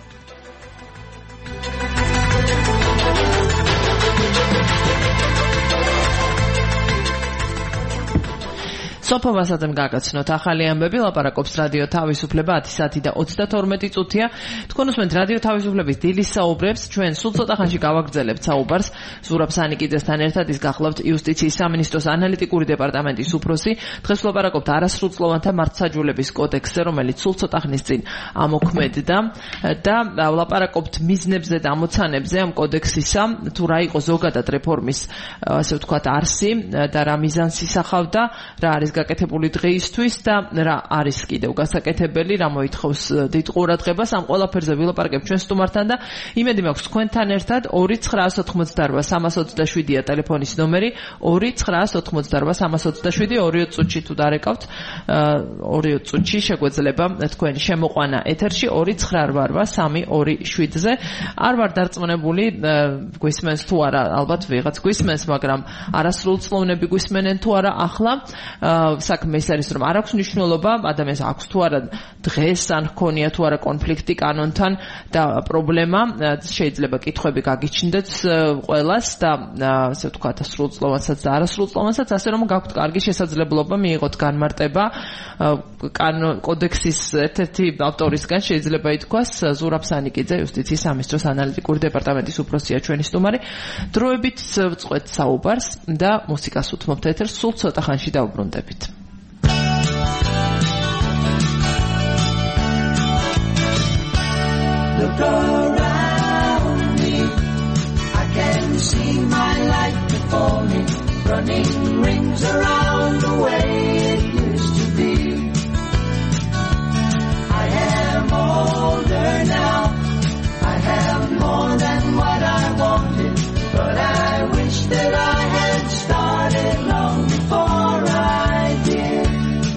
სოფო ვასაძემ გაგაცნოთ ახალი ამბები, ლაპარაკობს რადიო თავისუფლება ათი საათი და ოცდათორმეტი წუთია. თქვენ უსმენთ რადიო თავისუფლების დილის საუბრებს, ჩვენ სულ ცოტა ხანში გავაგრძელებთ საუბარს ზურაბ სანიკიძესთან ერთად, ის გახლავთ იუსტიციის სამინისტროს ანალიტიკური დეპარტამენტის უფროსი. დღეს ვლაპარაკობთ არასრულწლოვანთა მართლმსაჯულების კოდექსზე, რომელიც სულ ცოტა ხნის წინ ამოქმედდა და ვლაპარაკობთ მიზნებზე და ამოცანებზე ამ კოდექსისა, თუ რა იყო ზოგადად რეფორმის, ასე ვთქვათ, არსი და რა მიზანს ისახავდა, რა არის გაკეთებული დღეისთვის და რა არის კიდევ გასაკეთებელი, რა მოითხოვს დიდ ყურადღებას. ამ ყველაფერზე ვილაპარაკებთ ჩვენ სტუმართან და იმედი მაქვს თქვენთან ერთად. ორი ცხრაას ოცდაოთხმოცდაარბა სამას ოცდაშვიდია ტელეფონის ნომერი, ორი ცხრაას ოცდაოთხმოცდაარბა სამას ოცდაშვიდი, ორი წუთში თუ დარეკავთ, ორი წუთში შეგვეძლება თქვენი შემოყვანა ეთერში ორი ცხრაასრვაასრვა სამი ორი შვიდზე. არ ვარ დარწმუნებული, გვისმენს თუ არა, ალბათ ვიღაც გვისმენს, მაგრამ არასრულწლოვნები გვისმენენ თუ არა ახლა. საქმე ის არის, რომ არ აქვს მნიშვნელობა ადამიანს აქვს თუ არა დღეს ან ჰქონია თუ არა კონფლიქტი კანონთან და პრობლემა, შეიძლება კითხვები გაგიჩნდეთ ყველას და ასე ვთქვათ, სრულწლოვანსაც და არასრულწლოვანსაც, ასე რომ გაქვთ კარგი შესაძლებლობა მიიღოთ განმარტება კოდექსის ერთ-ერთი ავტორისგან, შეიძლება ითქვას, ზურაბ სანიკიძე, იუსტიციის სამინისტროს ანალიტიკური დეპარტამენტის უფროსია ჩვენი სტუმარი. დროებით ვწყვეთ საუბარს და მუსიკას უთმობთ ეთერს, სულ ცოტა ხანში დავუბრუნდებით. Look around me, I can see my life before me, running rings around the way it used to be. I am older now, I have more than what I wanted, but I wish that I had started long before I did.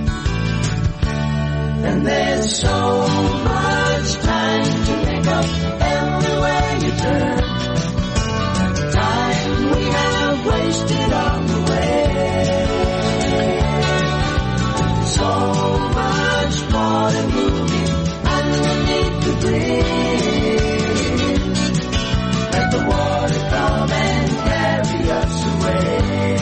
And there's so much time to make up everywhere you turn, time we have wasted on the way. So much more than moving underneath the bridge. Let the water come and carry us away.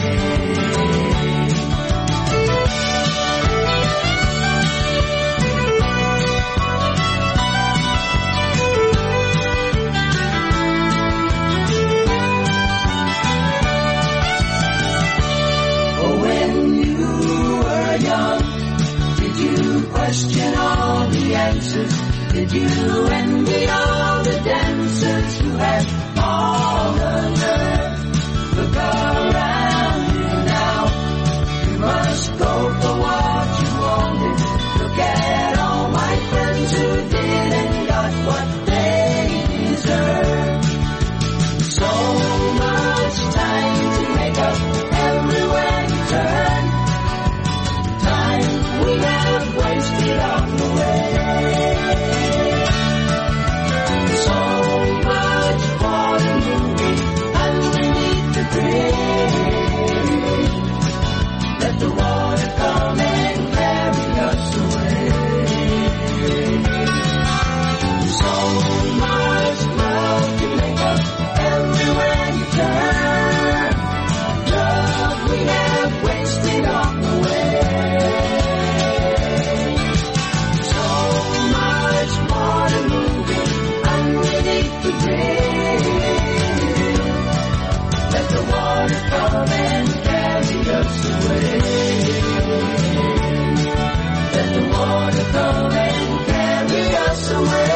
Question all the answers. Did you envy all the dancers who had all the nerve? Look around you now. You must go for what you wanted. Look at all my friends who did and got what they deserve. So much time to make up everywhere you turn. Time we have wasted on the way. So much more than moving underneath the bridge. Let the water come and carry us away. So much more to make up everywhere you turn. Love we have wasted on the way. Let the water come and carry us away. Let the water come and carry us away.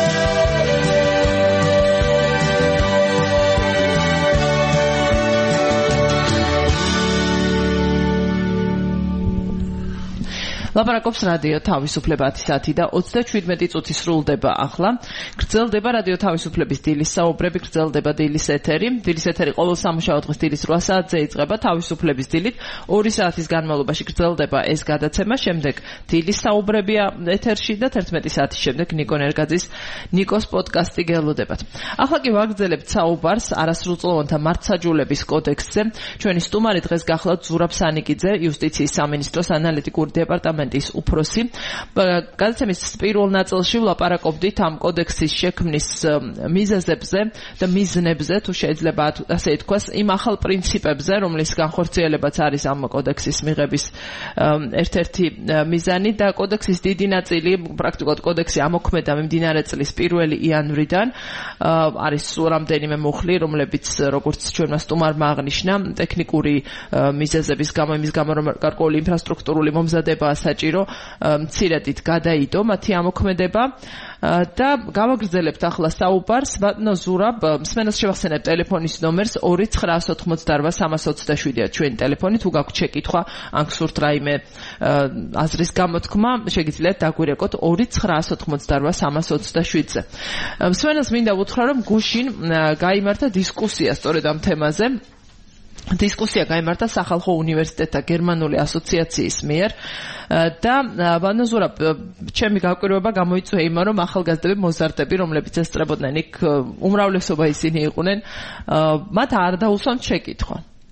ლაპარაკობს რადიო თავისუფლება ათი საათი და ოცდაშვიდმეტი წუთი სრულდება ახლა. გრძელდება რადიო თავისუფლების დილის საუბრები, გრძელდება დილის ეთერი. დილის ეთერი ყოველ სამუშაო დღეს დილის რვა საათზე იწყება თავისუფლების დილით. ორი საათის განმავლობაში გრძელდება ეს გადაცემა, შემდეგ დილის საუბრებია ეთერში და თერთმეტი საათის შემდეგ ნიკო ნერგაძის ნიკოს პოდკასტი გელოდებათ. ახლა კი ვაგრძელებთ საუბარს არასრულწლოვანთა მართლმსაჯულების კოდექსზე. ჩვენი სტუმარი დღეს გახლავთ ზურაბ სანიკიძე, იუსტიციის სამინისტროს ანალიტიკური დეპარტამენტის უფროსი. გადაცემის პირველ ნაწილში ვლაპარაკობდით ამ კოდექსის შექმნის მიზეზებზე და მიზნებზე, თუ შეიძლება ასე ითქვას, იმ ახალ პრინციპებზე, რომლის განხორციელებაც არის ამ კოდექსის მიღების ერთ-ერთი მიზანი და კოდექსის დიდი ნაწილი, პრაქტიკულად კოდექსი ამოქმედა მიმდინარე წლის პირველი იანვრიდან. არის სულ რამდენიმე მუხლი, რომლებიც როგორც ჩვენმა სტუმარმა აღნიშნა, ტექნიკური მიზეზების გამო, იმის გამო, რომ გარკვეული ინფრასტრუქტურული მომზადებაა საჭირო, მცირედით გადაიდო მათი ამოქმედება და გავაგრძელებთ ახლა საუბარს. ბატონო ზურაბ, მსმენელს შევახსენებ ტელეფონის ნომერს ორი ცხრაასი ოცდაოთხმოცდაარბა სამას ოცდაშვიდია ჩვენი ტელეფონი. თუ გაქვთ შეკითხვა, ან გსურთ რაიმე აზრის გამოთქმა, შეგიძლიათ დაგვირეკოთ ორი ცხრაასი ოცდაოთხმოცდაარბა სამას ოცდაშვიდზე. მსმენელს მინდა უთხრა, რომ გუშინ გაიმართა დისკუსია სწორედ ამ თემაზე. დისკუსია გაიმართა სახალხო უნივერსიტეტთა გერმანული ასოციაციის მიერ და ბატონო ზურაბ, ჩემი გაკვირვება გამოიწვია იმან, რომ ახალგაზრდები მოზარდები, რომლებიც ესწრებოდნენ იქ, უმრავლესობა ისინი იყვნენ, მათ არ დაუსვამთ შეკითხვა.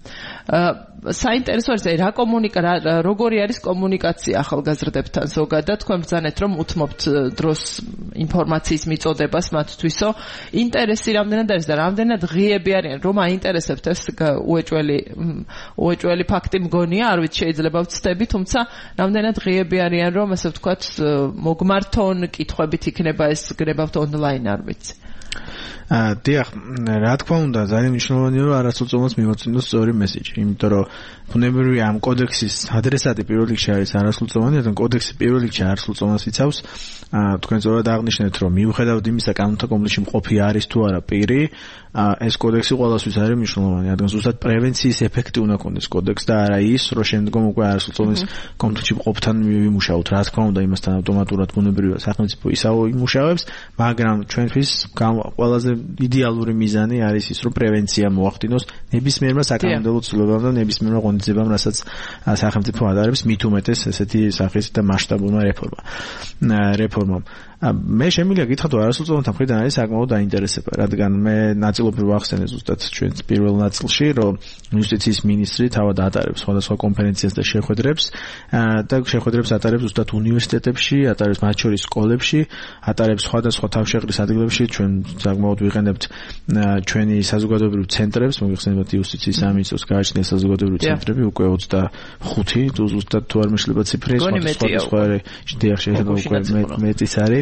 საინტერესო არის რა კომუნიკაცია, როგორი არის კომუნიკაცია ახალგაზრდებთან ზოგადად, თქვენ ბრძანეთ რომ უთმობთ დროს ინფორმაციის მიწოდებას მათთვისო, ინტერესი რამდენად არის და რამდენად ღიები არიან, რომ აინტერესებთ ეს უეჭველი უეჭველი ფაქტი მგონია, არ ვიცი შეიძლება ვცდები, თუმცა რამდენად ღიები არიან, რომ ასე ვთქვათ, მოგმართონ კითხვებით იქნება ეს გრებავთ ონლაინ, არ ვიცი. აა დიახ, რა თქმა უნდა, ძალიან მნიშვნელოვანია რომ არასრულწლოვანს მიმოწმინოს სწორი მესიჯი, იმიტომ რომ ბუნებრივია ამ კოდექსის ადრესატი პირველ რიგში არის არასრულწლოვანი, რადგან კოდექსი პირველ რიგში არასრულწლოვანს იცავს. აა თქვენ სწორად აღნიშნეთ, რომ მიუხედავად იმისა, კანონთა კომპლექსში მყოფი არის თუ არა პირი, ეს კოდექსი ყველასთვის არის მნიშვნელოვანი, რადგან ზუსტად პრევენციის ეფექტი უნდა ქონდეს კოდექს და არა ის, რომ შემდგომ უკვე არასრულწლოვანის კომპლექსში მყოფთან ვიმუშაოთ. რა თქმა უნდა, იმასთან ავტომატურად ბუნებრივია სახელმწიფო ისაო იმუშავებს, მაგრამ ჩვენთვის ყველაზე იდეალური მიზანი არის ის, რომ პრევენცია მოახდინოს ნებისმიერმა საკანონმდებლო ცვლილებამ და ნებისმიერმა ღონისძიებამ, რასაც სახელმწიფო ადარებს, მით უმეტეს ესეთი სახის და მასშტაბურმა რეფორმა. რეფორმამ. მე შემიძლია გითხრათ, რომ არასრულწლოვანთა მხრიდან არის საკმაოდ დაინტერესება, რადგან მე ნაწილობრივ ახსენე ზუსტად ჩვენ პირველ ნაწილში, რომ იუსტიციის მინისტრი თავად ატარებს სხვადასხვა კონფერენციას და შეხვედრებს და შეხვედრებს ატარებს ზუსტად უნივერსიტეტებში, ატარებს მათ შორის სკოლებში, ატარებს სხვადასხვა თავშეყრის ადგილებში, ჩვენ საკმაოდ ვიყენებთ ჩვენი საზოგადოებრივ ცენტრებს, მოგეხსენებათ იუსტიციის სამინისტროს გააჩნია საზოგადოებრივი ცენტრები, უკვე ოცდახუთი, ზუსტად თუ არ მეშლება ციფრი, სხვადასხვა შეიძლება უკვე მეტიც არის.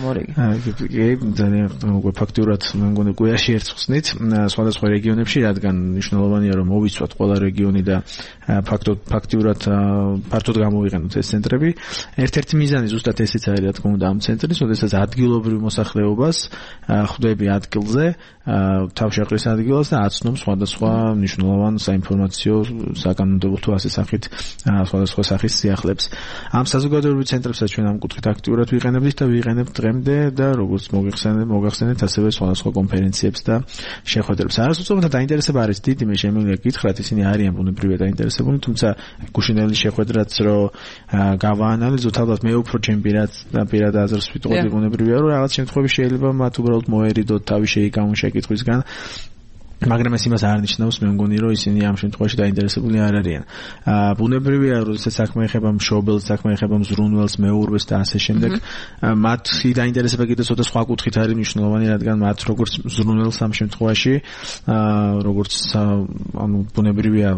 ძალიან უკვე ფაქტურად მე მგონი კვირაში ერთ ხსნით სხვადასხვა რეგიონებში, რადგან მნიშვნელოვანია რომ მოვიცვათ ყველა რეგიონი და ფაქტობ ფაქტურად ფართოდ გამოვიყენოთ ეს ცენტრები. ერთ-ერთი მიზანი ზუსტად ესეც არის, რა თქმა უნდა, ამ ცენტრის, შესაძლოა ადგილობრივ მოსახლეობას ხვდები ადგილზე, თავშეყრის ადგილას და აცნობს სხვადასხვა მნიშვნელოვან საინფორმაციო საკანონმდებლო თუ ასე სახით სხვადასხვა სახის სიახლეებს. ამ საზოგადოებრივ ცენტრებსაც ჩვენ ამ კუთხით აქტიურად ვიყენებთ და ვიყენებთ დღემდე და როგორც მოგეხსენეთ, მოგახსენეთ ასევე სხვადასხვა კონფერენციებს და შეხვედრებს. არასრულწლოვანთა დაინტერესება არის დიდი, მე შემიძლია გითხრათ, ისინი არიან ბუნებრივია დაინტერესებული, თუმცა გუშინელი შეხვედრაც რომ გავაანალიზოთ, ალბათ მე უფრო ჩემ პირად და პირად აზრს ვიტყოდი, ბუნებრივია რომ რაღაც შემთხვევაში შეიძლება მათ უბრალოდ მოერიდოთ თავი შეიკავონ შეკითხვისგან, მაგრამ ეს იმას არ ნიშნავს, მე მგონი რომ ისინი ამ შემთხვევაში დაინტერესებული არ არიან. აა ბუნებრივია რომ ეს საქმე ეხება მშობელს, საქმე ეხება მზრუნველს, მეურვეს და ასე შემდეგ. მათი დაინტერესება კიდევ ცოტა სხვა კუთხით არის მნიშვნელოვანი, რადგან მათ როგორც მზრუნველს ამ შემთხვევაში, აა როგორც ანუ ბუნებრივია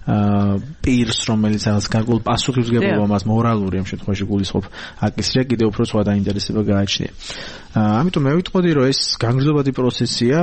პირს, რომელიც რაღაც გარკვეულ პასუხისმგებლობას მორალური ამ შემთხვევაში გულისხმობ, აკისრია კიდევ უფრო სხვა დაინტერესება გააჩნია. ამიტომ მე ვიტყოდი, რომ ეს განგრძელობადი პროცესია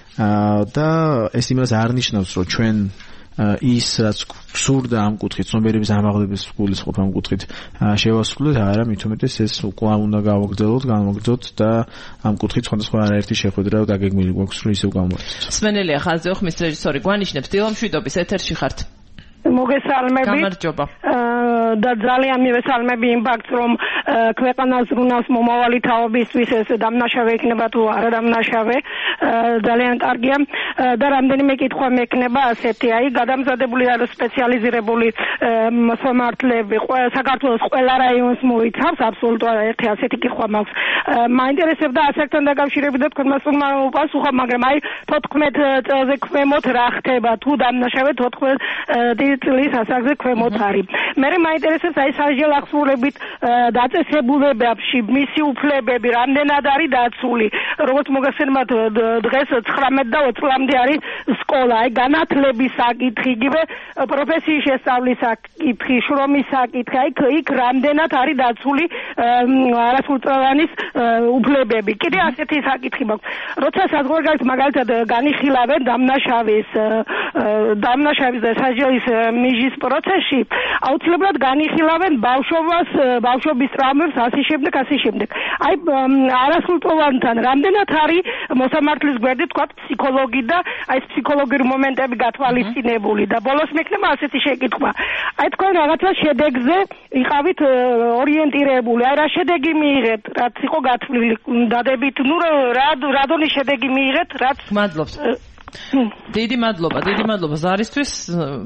და ეს იმას არ ნიშნავს, რომ ჩვენ ის რაც გსურდა ამ კუთხით, ცნობიერების ამაღლების გულისხმობ ამ კუთხით შევასრულოთ, არა, მით უმეტეს ეს კვლავ უნდა გავაგრძელოთ, განვაგრძოთ და ამ კუთხით სხვადასხვა არაერთი შეხვედრა დაგეგმილი გვაქვს, რომ ისევ გავმოწმოთ. სმენელია ხაზზე ხმის რეჟისორი გვანიშნებს, დილამშვიდობის ეთერში ხართ. მოგესალმებით. გამარჯობა. და ძალიან მივესალმები იმ ფაქტს, რომ ქვეყანას ზრუნავს მომავალი თაობისთვის ეს დამნაშავე იქნება თუ არა დამნაშავე, ძალიან კარგია და რამდენიმე კითხვა მექნება ასეთი, აი გადამზადებული არის სპეციალიზირებული მოსამართლეები საქართველოს ყველა რაიონს მოიცავს, აბსოლუტურად ერთი ასეთი კითხვა მაქვს. მაინტერესებდა ასაკთან დაკავშირებით და თქვენმა სულმა უპასუხა, მაგრამ აი თოთხმეტ წელზე ქვემოთ რა ხდება, თუ დამნაშავე თოთხმეტ წლის ასაკზე ქვემოთ არის. მე მაინტერესებს აი სასჯელ ახსნურებით დაწესებულებებში მისი უფლებები რამდენად არის დაცული, როგორც მოგახსენებათ დღეს ცხრამეტ და ოცი წლამდე არის სკოლა, აი განათლების საკითხი, იგივე პროფესიის შესწავლის საკითხი, შრომის საკითხი, აი იქ რამდენად არის დაცული არასრულწლოვანის უფლებები. კიდე ასეთი საკითხი მაქვს, როცა საზღვარგარეთ მაგალითად განიხილავენ დამნაშავის დამნაშავის და სასჯელის მიჟის პროცესში, აუცილებლად განიხილავენ ბავშვობას, ბავშვობის ტრავმებს, ასე შემდეგ, ასე შემდეგ. აი არასრულწლოვანთან რამდენად არის მოსამართლის გვერდით, თქვა ფსიქოლოგი და აი ეს ფსიქოლოგიური მომენტები გათვალისწინებული და ბოლოს მექნება ასეთი შეკითხვა. აი თქვენ რაღაცა შედეგზე იყავით ორიენტირებული, აი რა შედეგი მიიღეთ, რაც იყო გათვლილი დადებით, ნუ რა რადონის შედეგი მიიღეთ, რაც მადლობს. დიდი მადლობა, დიდი მადლობა ზარისთვის.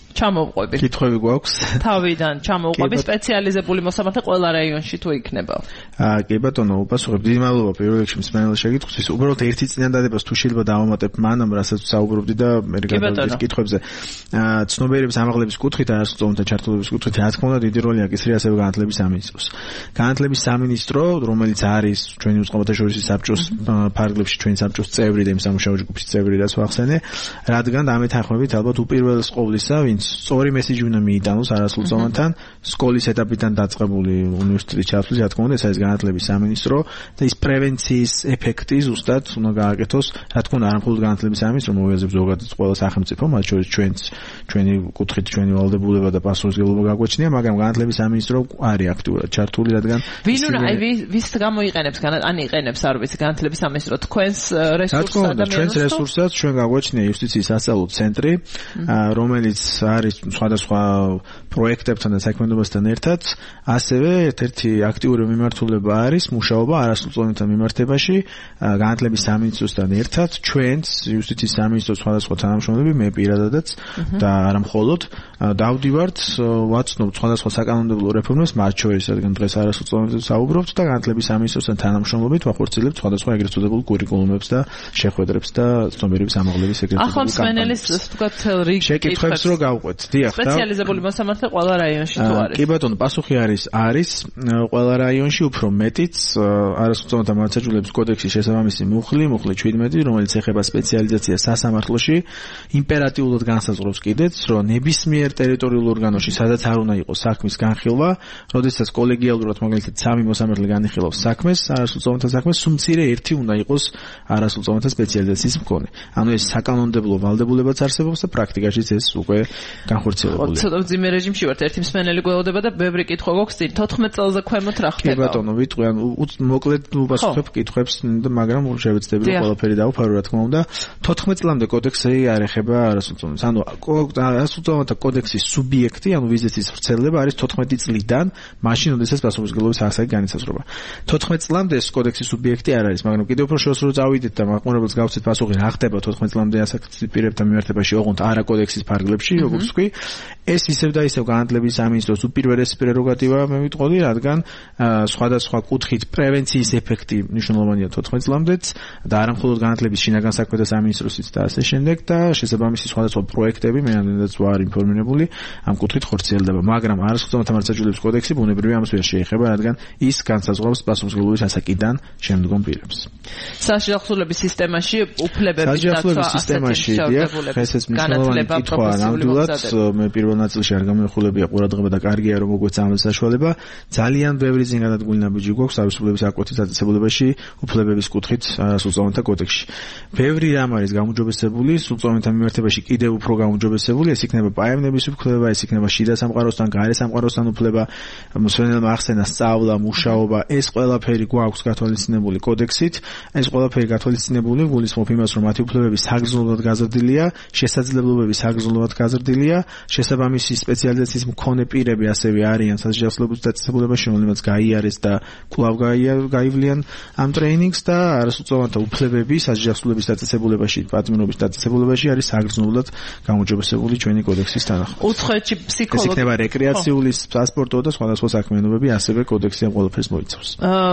ჩამოვყვები. კითხვები გვაქვს? თავიდან ჩამოვყვები სპეციალიზებული მოსამართლე ყველა რაიონში თუ იქნება. აა კი ბატონო, უპასუხებ. დიდი მადლობა პირველ რიგში მსმენელ შეკითხვისთვის. უბრალოდ ერთი წინადადებას თუ შეიძლება დავამატებ მანამ, რასაც საუბრობდი და მე გადავიდეს კითხვებზე. აა ცნობიერების ამაღლების კუთხით, არასრულწლოვანთა ჩართულობის კუთხით, რა თქმა უნდა, დიდი როლი აკისრია ასევე განათლების სამინისტროს. განათლების სამინისტრო, რომელიც არის ჩვენი უწყებათა შორისი საბჭოს ფარგლებში ჩვენი საბჭოს წევრი და იმ სამუშაო ჯგუფის წევრი, რაც ვახსენე, რადგან ამ ეთანხმებით ალბათ უპირველეს ყოვლისა, ვინც სწორი მესიჯი უნდა მიიტანოს არასრულწლოვანთან, სკოლის ეტაპიდან დაწყებული უნივერსიტეტის ჩასვლის, რა თქმა უნდა, ეს არის განათლების სამინისტრო და ის პრევენციის ეფექტი ზუსტად უნდა გააკეთოს, რა თქმა უნდა, არა მხოლოდ განათლების სამინისტრო, მოიაზრებს ზოგადად ყველა სახელმწიფო, მათ შორის ჩვენც, ჩვენი კუთხით ჩვენი ვალდებულება და პასუხისმგებლობა გაგვაჩნია, მაგრამ განათლების სამინისტრო არის აქტიურად ჩართული, რადგან ვინ უნდა აი ვის გამოიყენებს, ან იყენებს, არ ვიცი, განათლების სამინისტრო თქვენს რესურსს ადამიანს. ჩვენს რესურსსაც ჩვენ გაგვაჩნია იუსტიციის სასწავლო ცენტრი, რომელიც არის სხვადასხვა პროექტებთან და საქმიანობასთან ერთად, ასევე ერთ-ერთი აქტიური მიმართულება არის მუშაობა არასრულწლოვანთა მიმართებაში განათლების სამინისტროსთან ერთად, ჩვენც იუსტიციის სამინისტროს სხვადასხვა თანამშრომლები, მე პირადადაც და არა მხოლოდ დავდივართ, ვაცნობთ სხვადასხვა საკანონმდებლო რეფორმებს, მათ შორის რადგან დღეს არასრულწლოვანებზე საუბრობთ და განათლების სამინისტროსთან თანამშრომლობით ვახორციელებთ სხვადასხვა ეგრეთ წოდებულ კურიკულუმებს და შეხვედრებს და ცნობიერების ამაღლების ეგრეთ წოდებულ კამპანიებს. ახლა მსმენელის ვთქვათ რიგ შეკითხვებს რო გავყვეთ. დიახ, სპეციალიზებული მოსამართლე ყველა რაიონში თუ არის. კი ბატონო, პასუხი არის, არის ყველა რაიონში, უფრო მეტიც არასრულწლოვანთა მართლმსაჯულების კოდექსის შესაბამისი მუხლი, მუხლი შვიდმეტი, რომელიც ეხება სპეციალიზაციას სასამართლოში, იმპერატიულად განსაზღვრავს კიდეც, რომ ნებისმიერ ტერიტორიულ ორგანოში, სადაც არ უნდა იყოს საქმის განხილვა, როდესაც კოლეგიალურად მაგალითად სამი მოსამართლე განიხილავს საქმეს, არასრულწლოვანთა საქმეს, სუმცირე ერთი უნდა იყოს არასრულწლოვანთა სპეციალიზაციის მქონე. ანუ ეს საკანონმდებლო ვალდებულებაც არსებობს და პრაქტიკაშიც ეს უკვე განხორციელებულია. ცოტა მძიმე რეჟიმში ვართ, ერთი მსმენელი გვეუბნება და ბევრი კითხვა გვაქვს წინ. თოთხმეტ წელზე ქვემოთ რა ხდება? კი ბატონო, ვიტყვი, ანუ მოკლედ უპასუხებ კითხვებს, მაგრამ შევეცდები რომ ყველაფერი დავფარო, რა თქმა უნდა. თოთხმეტ წლამდე კოდექსი არ ეხება არასრულწლოვანს. ანუ არასრულწლოვანთა კოდექსის სუბიექტი, ანუ ვიზეთის ვრცელდება არის თოთხმეტი წლიდან, მაშინ როდესაც პასუხისმგებლობის ასაკი განისაზღვრება. თოთხმეტ წლამდე ეს კოდექსის სუბიექტი არ არის, მაგრამ კიდევ უფრო შორს რო წავიდეთ და მაყურებელს გავცეთ პასუხი რა ხდება თოთხმეტ წლამდე ასაკის პირებთან მიმართებაში, ოღონდ არა კოდექსის ფარგლებში, როგორც ვთქვი, ეს ისევ და ისევ განათლების სამინისტროს უპირველეს პრეროგატივაა, მე ვიტყოდი, რადგან სხვადასხვა კუთხით პრევენციის ეფექტი მნიშვნელოვანია თოთხმეტ წლამდეც და არა მხოლოდ განათლების შინაგან საქმეთა სამინისტროსიც და ასე შემდეგ და შესაბამისი სხვადასხვა პროექტები მე ამდენადაც ვარ ინფორმირებული ამ კუთხით ხორციელდება, მაგრამ არასრულწლოვანთა მართლმსაჯულების კოდექსი ბუნებრივია ამას ვერ შეეხება, რადგან ის განსაზღვრავს პასუხისმგებლობის ასაკიდან შემდგომ პირებს. სასჯელების სისტემაში უფლებების დაცვა სისტემაში დიახ, ესეც მნიშვნელოვანი კითხვაა, ნამდვილად მე პირველ ნაწილში არ გამეხულებია ყურადღება და კარგია რომ მოგვეცა ამ საშუალება. ძალიან ბევრი ზინგადადგმული ნაბიჯი გვაქვს თავისუფლების აკვეთის დაწესებულებაში უფლებების კუთხით არასრულწლოვანთა კოდექსში. ბევრი რამ არის გამოჯობესებული სრულწლოვანთა მიმართებაში, კიდევ უფრო გამოჯობესებული, ეს იქნება პაემნების უფლება, ეს იქნება შიდა სამყაროსთან, გარე სამყაროსთან უფლება, მსმენელმა ახსენა სწავლა, მუშაობა, ეს ყველაფერი გვაქვს გათვალისწინებული კოდექსით. ეს ყველაფერი გათვალისწინებული გულისხმობს იმას, რომ მათი უფლებები საგრძნობლად გაზრდილია, შესაძლებლობები საგრძნობლად გაზრდილია, შესაბამისი სპეციალიზაციის მქონე პირები ასევე არიან სასჯელობის დაწესებულებაში, რომელმაც გაიარეს და კვლავ გაივლიან ამ ტრეინინგს და არასრულწლოვანთა უფლებები სასჯელობის დაწესებულებაში, პატიმრობის დაწესებულებაში არის საგრძნობლად გამოჯობესებული ჩვენი კოდექსის თანახმად. უცხოეთში ფსიქოლოგი ეს იქნება რეკრეაციული, სპორტო და სხვადასხვა საქმიანობები, ასევე კოდექსი ამ ყველაფერს მოიცავს.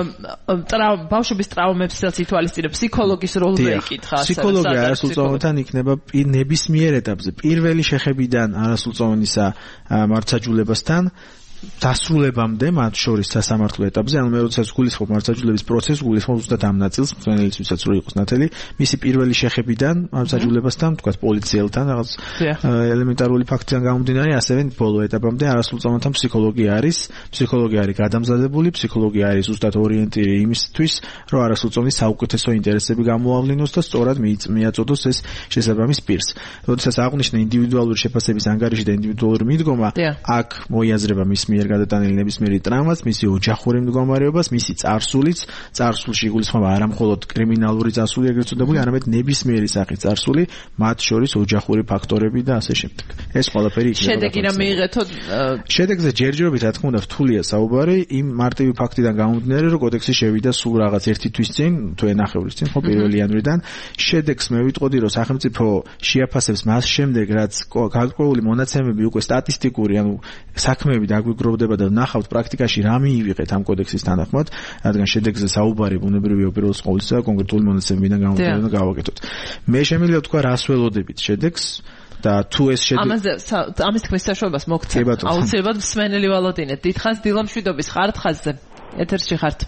აა ბავშვების ტრავმებსაც ითვალისწინებს, ფსიქოლოგის როლზე იკითხა. ფსიქოლოგია არასრულწლოვანთან იქნება ნებისმიერ ეტაპზე, პირველი შეხებიდან არასრულწლოვანისა მართლმსაჯულებასთან დასრულებამდე, მათ შორის სასამართლო ეტაპზე, ანუ მე როდესაც გულისხმობ მართლმსაჯულების პროცესს, გულისხმობ ზუსტად ამ ნაწილს, მსმენელისთვისაც რო იყოს ნათელი, მისი პირველი შეხებიდან მართლმსაჯულებასთან, თქვათ პოლიციელთან, რაღაც ელემენტარული ფაქტიდან გამომდინარე, ასევე ბოლო ეტაპამდე არასრულწლოვანთა ფსიქოლოგია არის, ფსიქოლოგია არის გადამზადებული, ფსიქოლოგია არის ზუსტად ორიენტირი იმისთვის, რომ არასრულწლოვნის საუკეთესო ინტერესები გამოავლინოს და სწორად მიაწოდოს ეს შესაბამის პირს. როდესაც აღნიშნა ინდივიდუალური შეფასების ანგარიში და ინდივიდუალური მიდგომა, აქ მოიაზრება მის მიერ გადატანილი ნებისმიერი ტრამვაც, მისი ოჯახური მდგომარეობას, მისი წარსულიც, წარსულში იგულისხმება არა მხოლოდ კრიმინალური წარსული, ეგრეთ წოდებული, არამედ ნებისმიერი სახის წარსული, მათ შორის ოჯახური ფაქტორები და ასე შემდეგ. ეს ყველაფერი იქნება. შედეგი რა მიიღეთო? შედეგზე ჯერჯერობით რა თქმა უნდა რთულია საუბარი, იმ მარტივი ფაქტიდან გამომდინარე, რომ კოდექსი შევიდა სულ რაღაც ერთი თვის წინ, თუ ენახევრის წინ, ხო პირველი იანვრიდან. შედეგს მე ვიტყოდი, რომ სახელმწიფო შეაფასებს მას შემდეგ, რაც გარკვეული მონაცემები უკვე სტატისტიკური, ანუ საქმეები დაგვიგროვდება და ნახავთ პრაქტიკაში რა მიიღეთ ამ კოდექსის თანახმად, რადგან შედეგზე საუბარი ბუნებრივია უპირველეს ყოვლისა კონკრეტული მონაცემებიდან გამომდინარე გავაკეთოთ. მე შემიძლია ვთქვა რას ველოდებით შედეგს და თუ ეს შედეგი ამაზე ამის თქმის საშუალებას მოგცა. აუცილებლად მსმენელი ვალოდინეთ. დიდხანს დილამშვიდობის ხართ ხაზზე. ეთერში ხართ.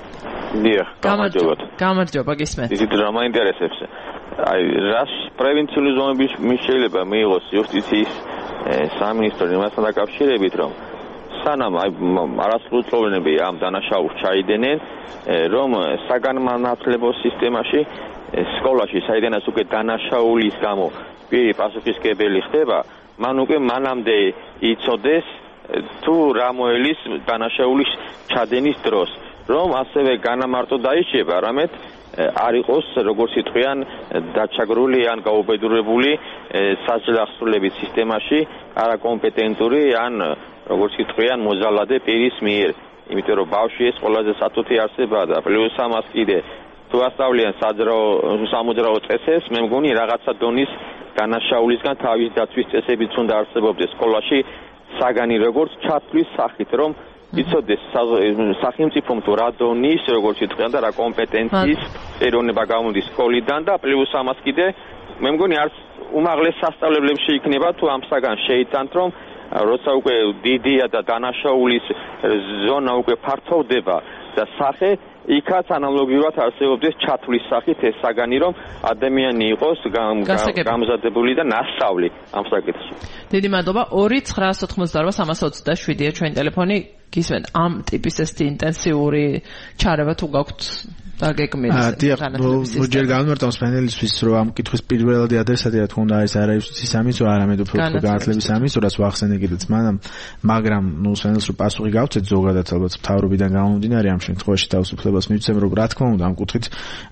დიახ, გამარჯობა. გამარჯობა, გისმენთ. ისიც რა მაინტერესებს. აი, რას პრევენციული ზონები შეიძლება მიიღოს იუსტიციის სამინისტრო იმასთან დაკავშირებით, რომ სანამ აი არასრულწლოვანები ამ დანაშაულს ჩაიდენენ, რომ საგანმანათლებლო სისტემაში სკოლაში საიდანაც უკვე დანაშაულის გამო პირი პასუხისმგებელი ხდება, მან უკვე მანამდე იცოდეს თუ რა მოელის დანაშაულის ჩადენის დროს, რომ ასევე განამარტო დაიჭება, არამედ არ იყოს როგორც იტყვიან დაჩაგრული ან გაუბედურებული საჯლახსრულების სისტემაში არაკომპეტენტური ან როგორც იტყვიან მოზალადე პირის მიერ, იმიტომ რომ ბავშვი ეს ყველაზე სათუთი არსება და პლუს ამას კიდე თუ ასწავლიან საძრაო სამოძრაო წესებს, მე მგონი რაღაცა დონის დანაშაულისგან თავის დაცვის წესებიც უნდა არსებობდეს სკოლაში საგანი როგორც ჩათვლის სახით, რომ იცოდეს სახელმწიფომ თუ რა დონის როგორც იტყვიან და რა კომპეტენციის ეროვნება გამოდის სკოლიდან და პლუს ამას კიდე მე მგონი არც უმაღლეს სასწავლებლებში იქნება თუ ამ საგანს შეიტანთ, რომ როცა უკვე დიდია და დანაშაულის ზონა უკვე ფართოვდება და სახე იქაც ანალოგიურად არსებობდეს ჩათვლის სახით ეს საგანი, რომ ადამიანი იყოს გამზადებული და ნასწავლი ამ საკითხში. დიდი მადლობა. ორი ცხრა ოთხმოცდაორვა სამას ოცდაშვიდია ჩვენი ტელეფონი. გისმენთ ამ ტიპის ეს ინტენსიური ჩარევა თუ გაქვთ დაგეგმილი. დიახ, ჯერ განმარტავს პანელისთვის, რომ ამ კითხვის პირველადი ადრესატი რა თქმა უნდა არის არა იუსტიციის სამინისტრო, არამედ უფრო განათლების სამინისტრო, რაც ვახსენე კიდეც მანამ, მაგრამ ნუ სვენელს რო პასუხი გავცეთ ზოგადად ალბათ მთავრობიდან გამომდინარე ამ შემთხვევაში თავისუფლებას მივცემ, რომ რა თქმა უნდა ამ კუთხით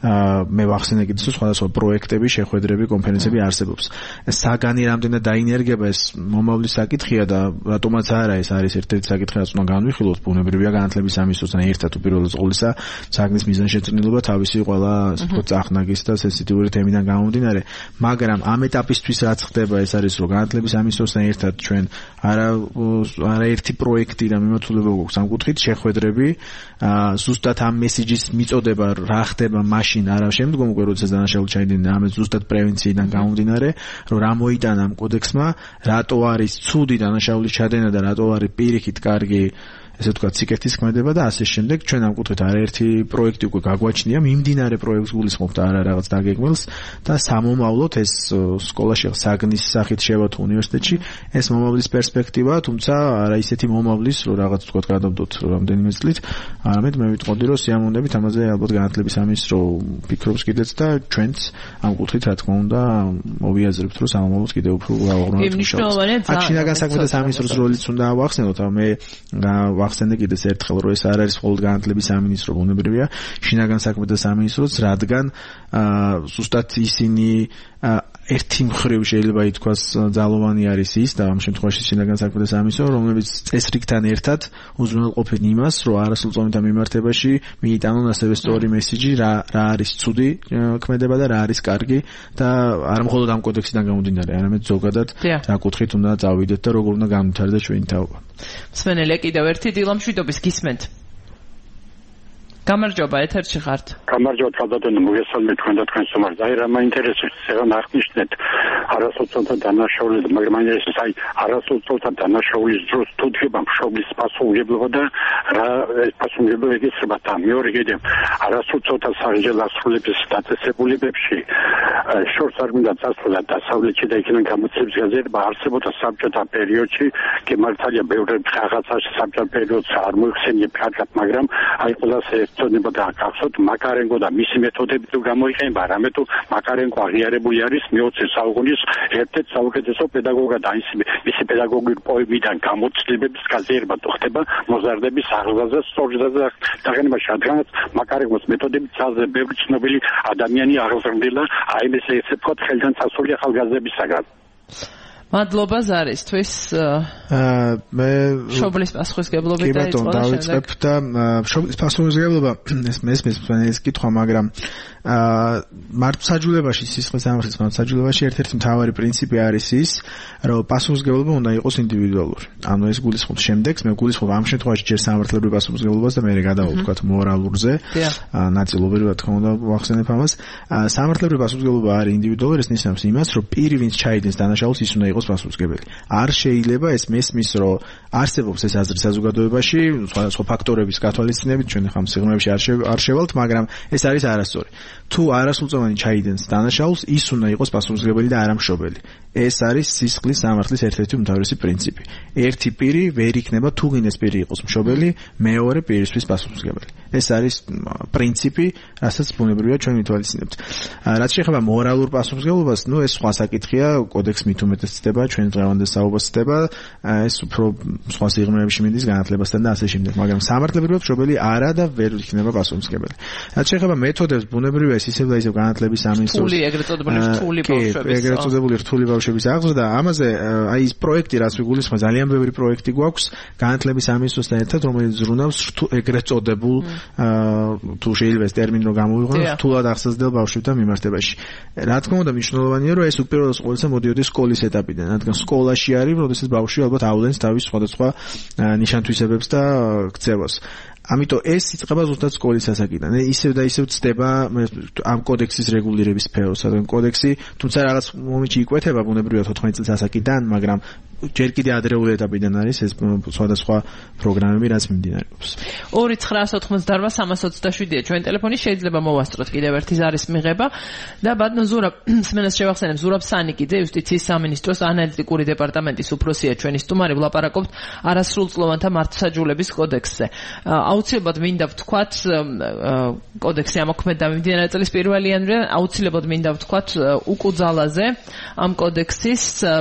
მე ვახსენე კიდეც სხვადასხვა პროექტები, შეხვედრები, კონფერენციები არსებობს. საგანი რამდენად დაინერგება ეს მომავლის საკითხია და რატომაც არა ეს არის ერთ-ერთი საკითხი, რაც უნდა განვიხილოთ ბუნებრივია განათლების სამინისტროსთან ერთად უპირველეს ყოვლისა საგნის მიზანშეწონილობა თავისი ყველა ასე ვთქვათ წახნაგის და სენსიტიური თემიდან გამომდინარე, მაგრამ ამ ეტაპისთვის რაც ხდება ეს არის რომ განათლების სამინისტროსთან ერთად ჩვენ არა არაერთი პროექტი და მიმართულება გვაქვს ამ კუთხით შეხვედრები, ზუსტად ამ მესიჯის მიწოდება რა ხდება მაშინ არა შემდგომ უკვე როდესაც დანაშაული ჩაიდინა, ამეთ ზუსტად პრევენციიდან გამომდინარე, რომ რა მოიტანა ამ კოდექსმა, რატო არის ცუდი დანაშაულის ჩადენა და რატო არის პირიქით კარგი ესე ვთქვათ სიკეთის ქმედება და ასე შემდეგ. ჩვენ ამ კუთხით არაერთი პროექტი უკვე გაგვაჩნია, მიმდინარე პროექტს გულისხმობთ არა რაღაც დაგეგმილს და სამომავლოდ ეს სკოლაში საგნის სახით შევა თუ უნივერსიტეტში ეს მომავლის პერსპექტივა, თუმცა არა ისეთი მომავლის, რომ რაღაც ვთქვათ გადავდოთ რამდენიმე წლით, არამედ მე ვიტყოდი, რომ სიამოვნებით ამაზე ალბათ განათლების სამინისტრო ფიქრობს კიდეც და ჩვენც ამ კუთხით რა თქმა უნდა მოვიაზრებთ, რომ სამომავლოდ კიდევ უფრო გაუღრმავთ მუშაობას. აქ შინაგან საქმეთა სამინისტროს როლიც უნდა ავახსენოთ, მე ახსენე კიდეც ერთხელ, რომ ეს არ არის მხოლოდ განათლების სამინისტრო ბუნებრივია, შინაგან საქმეთა სამინისტროც, რადგან ზუსტად ისინი ერთი მხრივ შეიძლება ითქვას ძალოვანი არის ის და ამ შემთხვევაში შინაგან საქმეთა სამინისტრო, რომელიც წესრიგთან ერთად უზრუნველყოფენ იმას, რომ არასრულწლოვანთა მიმართებაში მიიტანონ ასევე სწორი მესიჯი, რა რა არის ცუდი ქმედება და რა არის კარგი და არა მხოლოდ ამ კოდექსიდან გამომდინარე, არამედ ზოგადად რა კუთხით უნდა წავიდეთ და როგორ უნდა განვითარდეს ჩვენი თაობა. მსმენელია კიდევ ერთი დილამშვიდობის გისმენთ. გამარჯობა, ეთერში ხართ. გამარჯობა, კადატონი, მოგესალმებით თქვენ და თქვენ სტუმარს. აი რა მაინტერესებს, ზეგან აღნიშნეთ არასრულწლოვანთა დანაშაული, მაგრამ მაინტერესებს აი არასრულწლოვანთა დანაშაულის დროს თუ დგება მშობლის პასუხისმგებლობა და რა პასუხისმგებლობა ეკისრება და მეორე კიდე არასრულწლოვანთა სასჯელასრულების დაწესებულებებში შორს არ მინდა წასვლა დასავლეთში და იქიდან გამოცემის გაზრება არსებობდა საბჭოთა პერიოდში, კი მართალია ბევრი რაღაცაში საბჭოთა პერიოდს არ მოიხსენიებ კარგად, მაგრამ აი ყველაზე ცოდნება დააკავსოთ მაკარენკო და მისი მეთოდები თუ გამოიყენება, რამე თუ მაკარენკო აღიარებული არის მეოცე საუკუნის ერთ-ერთ საუკეთესო პედაგოგად, და მისი პედაგოგიური პოემიდან გამოცდილების გაზიერება თუ ხდება მოზარდების აღზრდა სწორზრდა დაღენებაში, რადგანაც მაკარენკოს მეთოდები ძალზე ბევრი ცნობილი ადამიანი აღზრდილა აი ესე ესე ვთქვათ ხელიდან წასული ახალგაზრდებისაგან. მადლობა ზარისთვის. მე შობლის პასუხისგებლობით დაიწყო და დავიწყებ და შობლის პასუხისგებლობა ეს მესმის ეს კითხვა, მაგრამ მართლმსაჯულებაში, სისხლის სამართლის მართლმსაჯულებაში ერთ-ერთი მთავარი პრინციპი არის ის, რომ პასუხისგებლობა უნდა იყოს ინდივიდუალური. ანუ ეს გულისხმობს შემდეგს, მე გულისხმობ ამ შემთხვევაში ჯერ სამართლებრივ პასუხისგებლობას და მე გადავალ ვთქვათ მორალურზე, ნაწილობრივ რა თქმა უნდა ვახსენებ ამას. სამართლებრივ პასუხისგებლობა არის ინდივიდუალური, ეს ნიშნავს იმას, რომ პირი ვინც ჩაიდენს დანაშაულს, ის უნდა იყოს პასუხისმგებელი. არ შეიძლება ეს მესმის, რომ არსებობს ეს აზრი საზოგადოებაში, სხვადასხვა ფაქტორების გათვალისწინებით, ჩვენ ახლა სიღრმეებში არ შევალთ, მაგრამ ეს არის არასწორი. თუ არასრულწლოვანი ჩაიდენს დანაშაულს, ის უნდა იყოს პასუხისმგებელი და არა მშობელი. ეს არის სისხლის სამართლის ერთ-ერთი უმთავრესი პრინციპი. ერთი პირი ვერ იქნება, თუ გინდეს პირი იყოს მშობელი, მეორე პირისთვის პასუხისმგებელი. ეს არის პრინციპი, რასაც ბუნებრივია ჩვენ ვითვალისწინებთ. რაც შეეხება მორალურ პასუხისმგებლობას, ნუ ეს სხვა საკითხია, კოდექსი მით უმეტეს ცდება, ჩვენ დღევანდელ საუბარს ცდება, ეს უფრო სხვა სიღრმეებში მიდის განათლებასთან და ასე შემდეგ, მაგრამ სამართლებრივად მშობელი არა და ვერ იქნება პასუხისმგებელი. რაც შეეხება მეთოდებს, ბუნებრივია ეს ისევ და ისევ განათლების სამინისტროს რთული, ეგრეთ წოდებული რთული ბავშვების. ეგრეთ წოდებული რთული ბავშვების აღზრდა, ამაზე აი ეს პროექტი, რაც ვიგულისხმობ, ძალიან ბევრი პროექტი გვაქვს განათლების სამინისტროსთან ერთად, რომელიც ზრუნავს ეგრეთ წოდებულ თუ შეიძლება ეს ტერმინი რომ გამოვიყენო, რთულად აღზრდელ ბავშვებთან მიმართებაში. რა თქმა უნდა, მნიშვნელოვანია, რომ ეს უპირველეს ყოვლისა მოდიოდეს სკოლის ეტაპიდან, რადგან სკოლაში არის, როდესაც ბავშვი ალბათ ავლენს თავის სხვადასხვა ნიშან-თვისებებს და ქცევას. ამიტომ ეს იწყება ზუსტად სკოლის ასაკიდან. ისევ და ისევ ცდება ამ კოდექსის რეგულირების სფეროს, რადგან კოდექსი თუმცა რაღაც მომენტში იკვეთება ბუნებრივად ოთხმოცდაათი წლის ასაკიდან, მაგრამ ჯერ კიდე ადრეული ეტაპიდან არის ეს სხვადასხვა პროგრამები, რაც მიმდინარეობს. ორი ცხრაას ოთხმოცდაარბა სამას ოცდაშვიდია ჩვენ ტელეფონი, შეიძლება მოვასწროთ კიდევ ერთი ზარის მიღება და ბატონო ზურაბ სმენას შევახსენებ, ზურაბ სანიკიძე, იუსტიციის სამინისტროს ანალიტიკური დეპარტამენტის უფროსია ჩვენი სტუმარი, ვლაპარაკობთ არასრულწლოვანთა მართლმსაჯულების კოდექსზე. აუცილებლად მინდა ვთქვათ, კოდექსი ამოქმედა მიმდინარე წლის პირველი იანვრიდან, აუცილებლად მინდა ვთქვათ უკუძალაზე ამ კოდექსის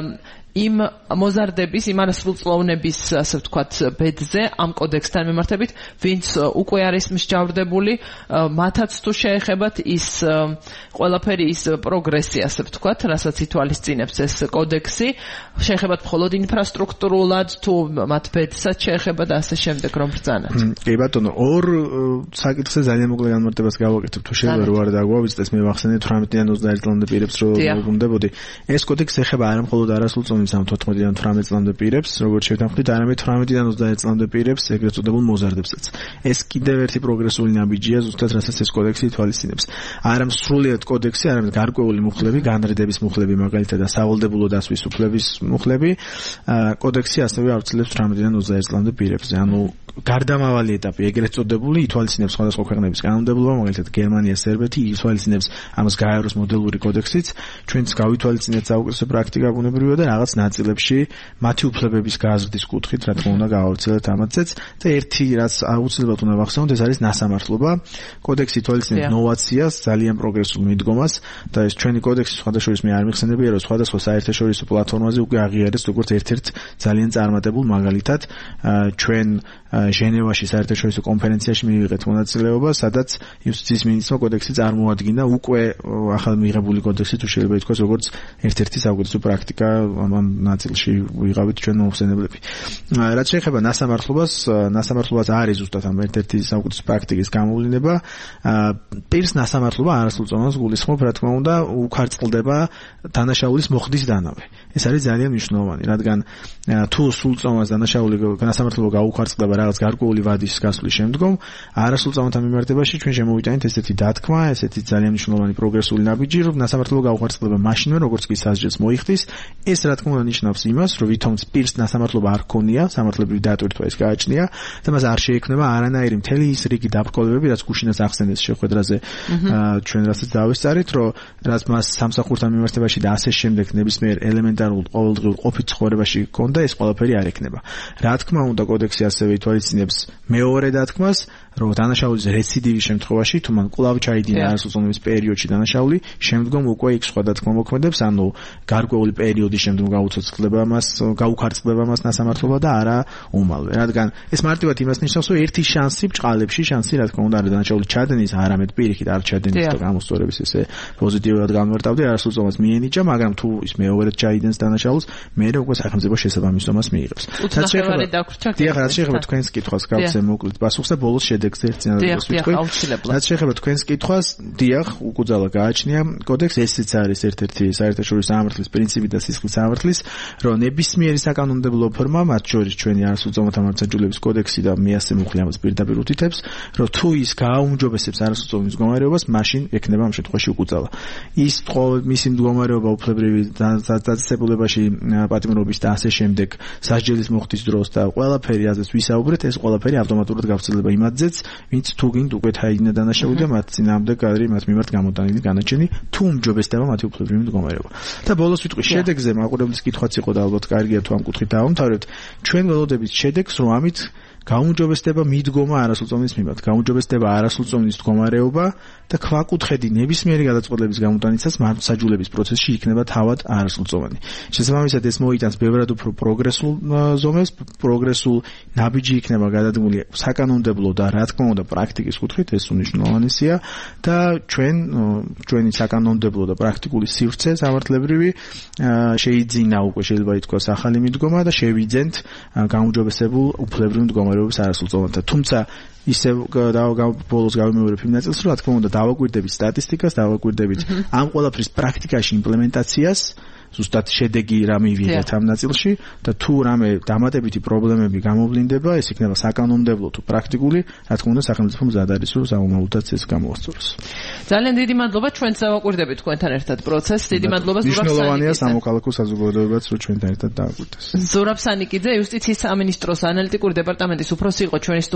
იმ მოზარდების, იმ არასრულწლოვნების, ასე ვთქვათ, ბედზე ამ კოდექსთან მიმართებით, ვინც უკვე არის მსჯავრდებული, მათაც თუ შეეხებათ ის ყველაფერი ის პროგრესი, ასე ვთქვათ, რასაც ითვალისწინებს ეს კოდექსი, შეეხებათ მხოლოდ ინფრასტრუქტურულად, თუ მათ ბედსაც შეეხება და ასე შემდეგ რომ ბრძანათ. კი ბატონო, ორ საკითხზე ძალიან მოკლე განმარტებას გავაკეთებ, თუ შეიძლება რო არ დაგვავიწყდეს, მე ვახსენე თვრამეტიდან ოცდაერთი წლამდე პირებს რო უნდებოდი. ეს კოდექსი ეხება არა მხოლოდ არასრულწლოვან თოთხმეტიდან თვრამეტი წლამდე პირებს, როგორც შევთანხმდით, არამედ თვრამეტიდან ოცდაერთი წლამდე პირებს, ეგრეთ წოდებულ მოზარდებსაც. ეს კიდევ ერთი პროგრესული ნაბიჯია, ზუსტად რასაც ეს კოდექსი ითვალისწინებს. არა სრულიად კოდექსი, არამედ გარკვეული მუხლები, განრიდების მუხლები, მაგალითად და სავალდებულო დასვის უფლების მუხლები, კოდექსი ასევე ავრცელებს თვრამეტიდან ოცდაერთი წლამდე პირებზე. ანუ გარდამავალი ეტაპი, ეგრეთ წოდებული, ითვალისწინებს სხვადასხვა ქვეყნების კანონმდებლობა, მაგალითად გერმანია, სერბეთი, ითვალისწინებს ამას გაეროს მოდელური კოდექსიც, ჩვენც გავითვალისწინეთ საუკეთესო პრაქტიკა ბუნებრივია და რაღაც ნაწილებში მათი უფლებების გაზრდის კუთხით, რა თქმა უნდა, გავავრცელეთ ამათზეც და ერთი რაც აუცილებლად უნდა ვახსენოთ, ეს არის ნასამართლობა. კოდექსი ითვალისწინებს ნოვაციას, ძალიან პროგრესულ მიდგომას და ეს ჩვენი კოდექსი სხვადასხვა მე არ მიხსენებია, რომ სხვადასხვა საერთაშორისო პლატფორმაზე უკვე აღიარეს როგორც ერთ-ერთ ძალიან წარმატებულ მაგალითად ჩვენ ჟენევაში საერთაშორისო კონფერენციაში მივიღეთ მონაწილეობა, სადაც იუსტიციის მინისტრმა კოდექსი წარმოადგინა უკვე ახალ მიღებული კოდექსი, თუ შეიძლება ითქვას, როგორც ერთ-ერთი საუკეთესო პრაქტიკა ამ ნაწილში ვიღავით ჩვენ მოხსენებლები. რაც შეეხება ნასამართლობას, ნასამართლობაც არის ზუსტად ამ ერთ-ერთი საუკეთესო პრაქტიკის გამოვლინება. პირს ნასამართლობა არასრულწლოვანს გულისხმობ, რა თქმა უნდა, უქარწყლდება დანაშაულის მოხდის დანავე. ეს არის ძალიან მნიშვნელოვანი, რადგან თუ სრულწლოვანს დანაშაული ნასამართლობა გაუქარწყლდება რაღაც გარკვეული ვადის გასვლის შემდგომ, არასრულწლოვანთა მიმართებაში ჩვენ შემოვიტანეთ ესეთი დათქმა, ესეთი ძალიან მნიშვნელოვანი პროგრესული ნაბიჯი, რომ ნასამართლობა გაუქარწყლდება მაშინვე, როგორც კი სასჯელს მოიხდის. ეს რა თქმა უნდა ნიშნავს იმას, რომ ვითომც პირს ნასამართლობა არ ქონია, სამართლებრივი დატვირთვა ის გააჩნია და მას არ შეექმნება არანაირი მთელი ის რიგი დაბრძოლებები, რაც გუშინაც ახსენეს შეხვედრაზე ჩვენ რასაც დავესწარით, რომ რაც მას სამსახურთან მიმართებაში და ასე შემდეგ ნებისმიერ ელემენტარულ ყოველდღიურ ყოფით ცხოვრებაში ქონდა, ეს ყველაფერი არ ექნება. რა თქმა უნდა, კოდექსი ასევე ითვალისწინებს მეორე დათქმას, რომ დანაშაულის რეციდივის შემთხვევაში თუ მან კვლავ ჩაიდინა არასრულწლოვანების პერიოდში დანაშაული, შემდგომ უკვე იქ სხვა დათქმა მოქმედებს, ანუ გარკვეული პერიოდის შემდგომ გაუცოცხლდება მას, გაუქარწყდება მას ნასამართლობა და არა უმალვე. რადგან ეს მარტივად იმას ნიშნავს, რომ ერთი შანსი ბჭყალებში, შანსი რა თქმა უნდა არის დანაშაული ჩადენის, არამედ პირიქით არ ჩადენის და გამოსწორების ესე პოზიტიურად განმარტავდი, არასრულწლოვანს მიენიჭა, მაგრამ თუ ის მეორედ ჩაიდენს დანაშაულს, მერე უკვე სახელმწიფო შესაბამისობას მიიღებს. რაც შეეხება დიახ, რაც შეეხება თქვენს კითხვას, გავცე მოკლედ პასუხს და ბოლოს შედეგს ერთ წინადადებას ვიტყვი. რაც შეეხება თქვენს კითხვას, დიახ, უკუძალა გააჩნია კოდექს, ესეც არის ერთ-ერთი საერთაშორისო სამართლის პრინციპი და სისხლის სამართლის, რომ ნებისმიერი საკანონმდებლო ფორმა, მათ შორის ჩვენი არასრულწლოვანთა მარცხაჭულების კოდექსი და მე ასე მუხლი ამას პირდაპირ უთითებს, რომ თუ ის გააუმჯობესებს არასრულწლოვანის მდგომარეობას, მაშინ ექნება ამ შემთხვევაში უკუძალა. ის მისი მდგომარეობა უფლებრივი დაწესებულებაში პატიმრობის და ასე შემდეგ სასჯელის მოხდის დროს და ყველაფერი აზრს ვისაუბრეთ, ეს ყველაფერი ავტომატურად გავრცელდება იმ აზრზეც, ვინც თუ გინდ უკვე თაიდინა დანაშაული და მათ წინააღმდეგ არის მათ მიმართ გამოტანილი განაჩენი, თუ უმჯობესდება მათი უფლებრივი მდგომარეობა. და ბოლოს ვიტყვი შედეგზე მაყურებლის კითხვაც იყო და ალბათ კარგია თუ ამ კუთხით დავამთავრებთ. ჩვენ ველოდებით შედეგს, რომ ამით გაუმჯობესდება მიდგომა არასრულწლოვნის მიმართ, გაუმჯობესდება არასრულწლოვნის მდგომარეობა და ქვაკუთხედი ნებისმიერი გადაწყვეტილების გამოტანისას მარცხაჭულების პროცესში იქნება თავად არასრულწლოვანი. შესაბამისად ეს მოიტანს ბევრად უფრო პროგრესულ ზომებს, პროგრესულ ნაბიჯი იქნება გადადგმული საკანონმდებლო და რა თქმა უნდა პრაქტიკის კუთხით, ეს უნიშნულოვანესია და ჩვენ ჩვენი საკანონმდებლო და პრაქტიკული სივრცე სამართლებრივი შეიძინა უკვე შეიძლება ითქვას ახალი მიდგომა და შევიძენთ გაუმჯობესებულ უფლებრივ მდგომარეობის არასრულწლოვანთა. თუმცა ისე ბოლოს გავიმეორებ იმ ნაწილს, რომ რა თქმა უნდა დავაკვირდებით სტატისტიკას, დავაკვირდებით ამ ყველაფრის პრაქტიკაში იმპლემენტაციას, ზუსტად შედეგი რა მივიღეთ ამ ნაწილში და თუ რამე დამატებითი პრობლემები გამოვლინდება, ეს იქნება საკანონმდებლო თუ პრაქტიკული, რა თქმა უნდა სახელმწიფო მზად არის, რომ საომალოდაც ეს გამოასწოროს. ძალიან დიდი მადლობა, ჩვენც დავაკვირდებით თქვენთან ერთად პროცესს. დიდი მადლობა ზურაბ სანიკიძე. მნიშვნელოვანია სამოქალაქო საზოგადოებაც, რომ ჩვენთან ერთად დააკვირდეს. ზურაბ სანიკიძე, იუსტიციის სამინისტროს ანალიტიკური დეპარტამენტის უფროსი იყო ჩვენი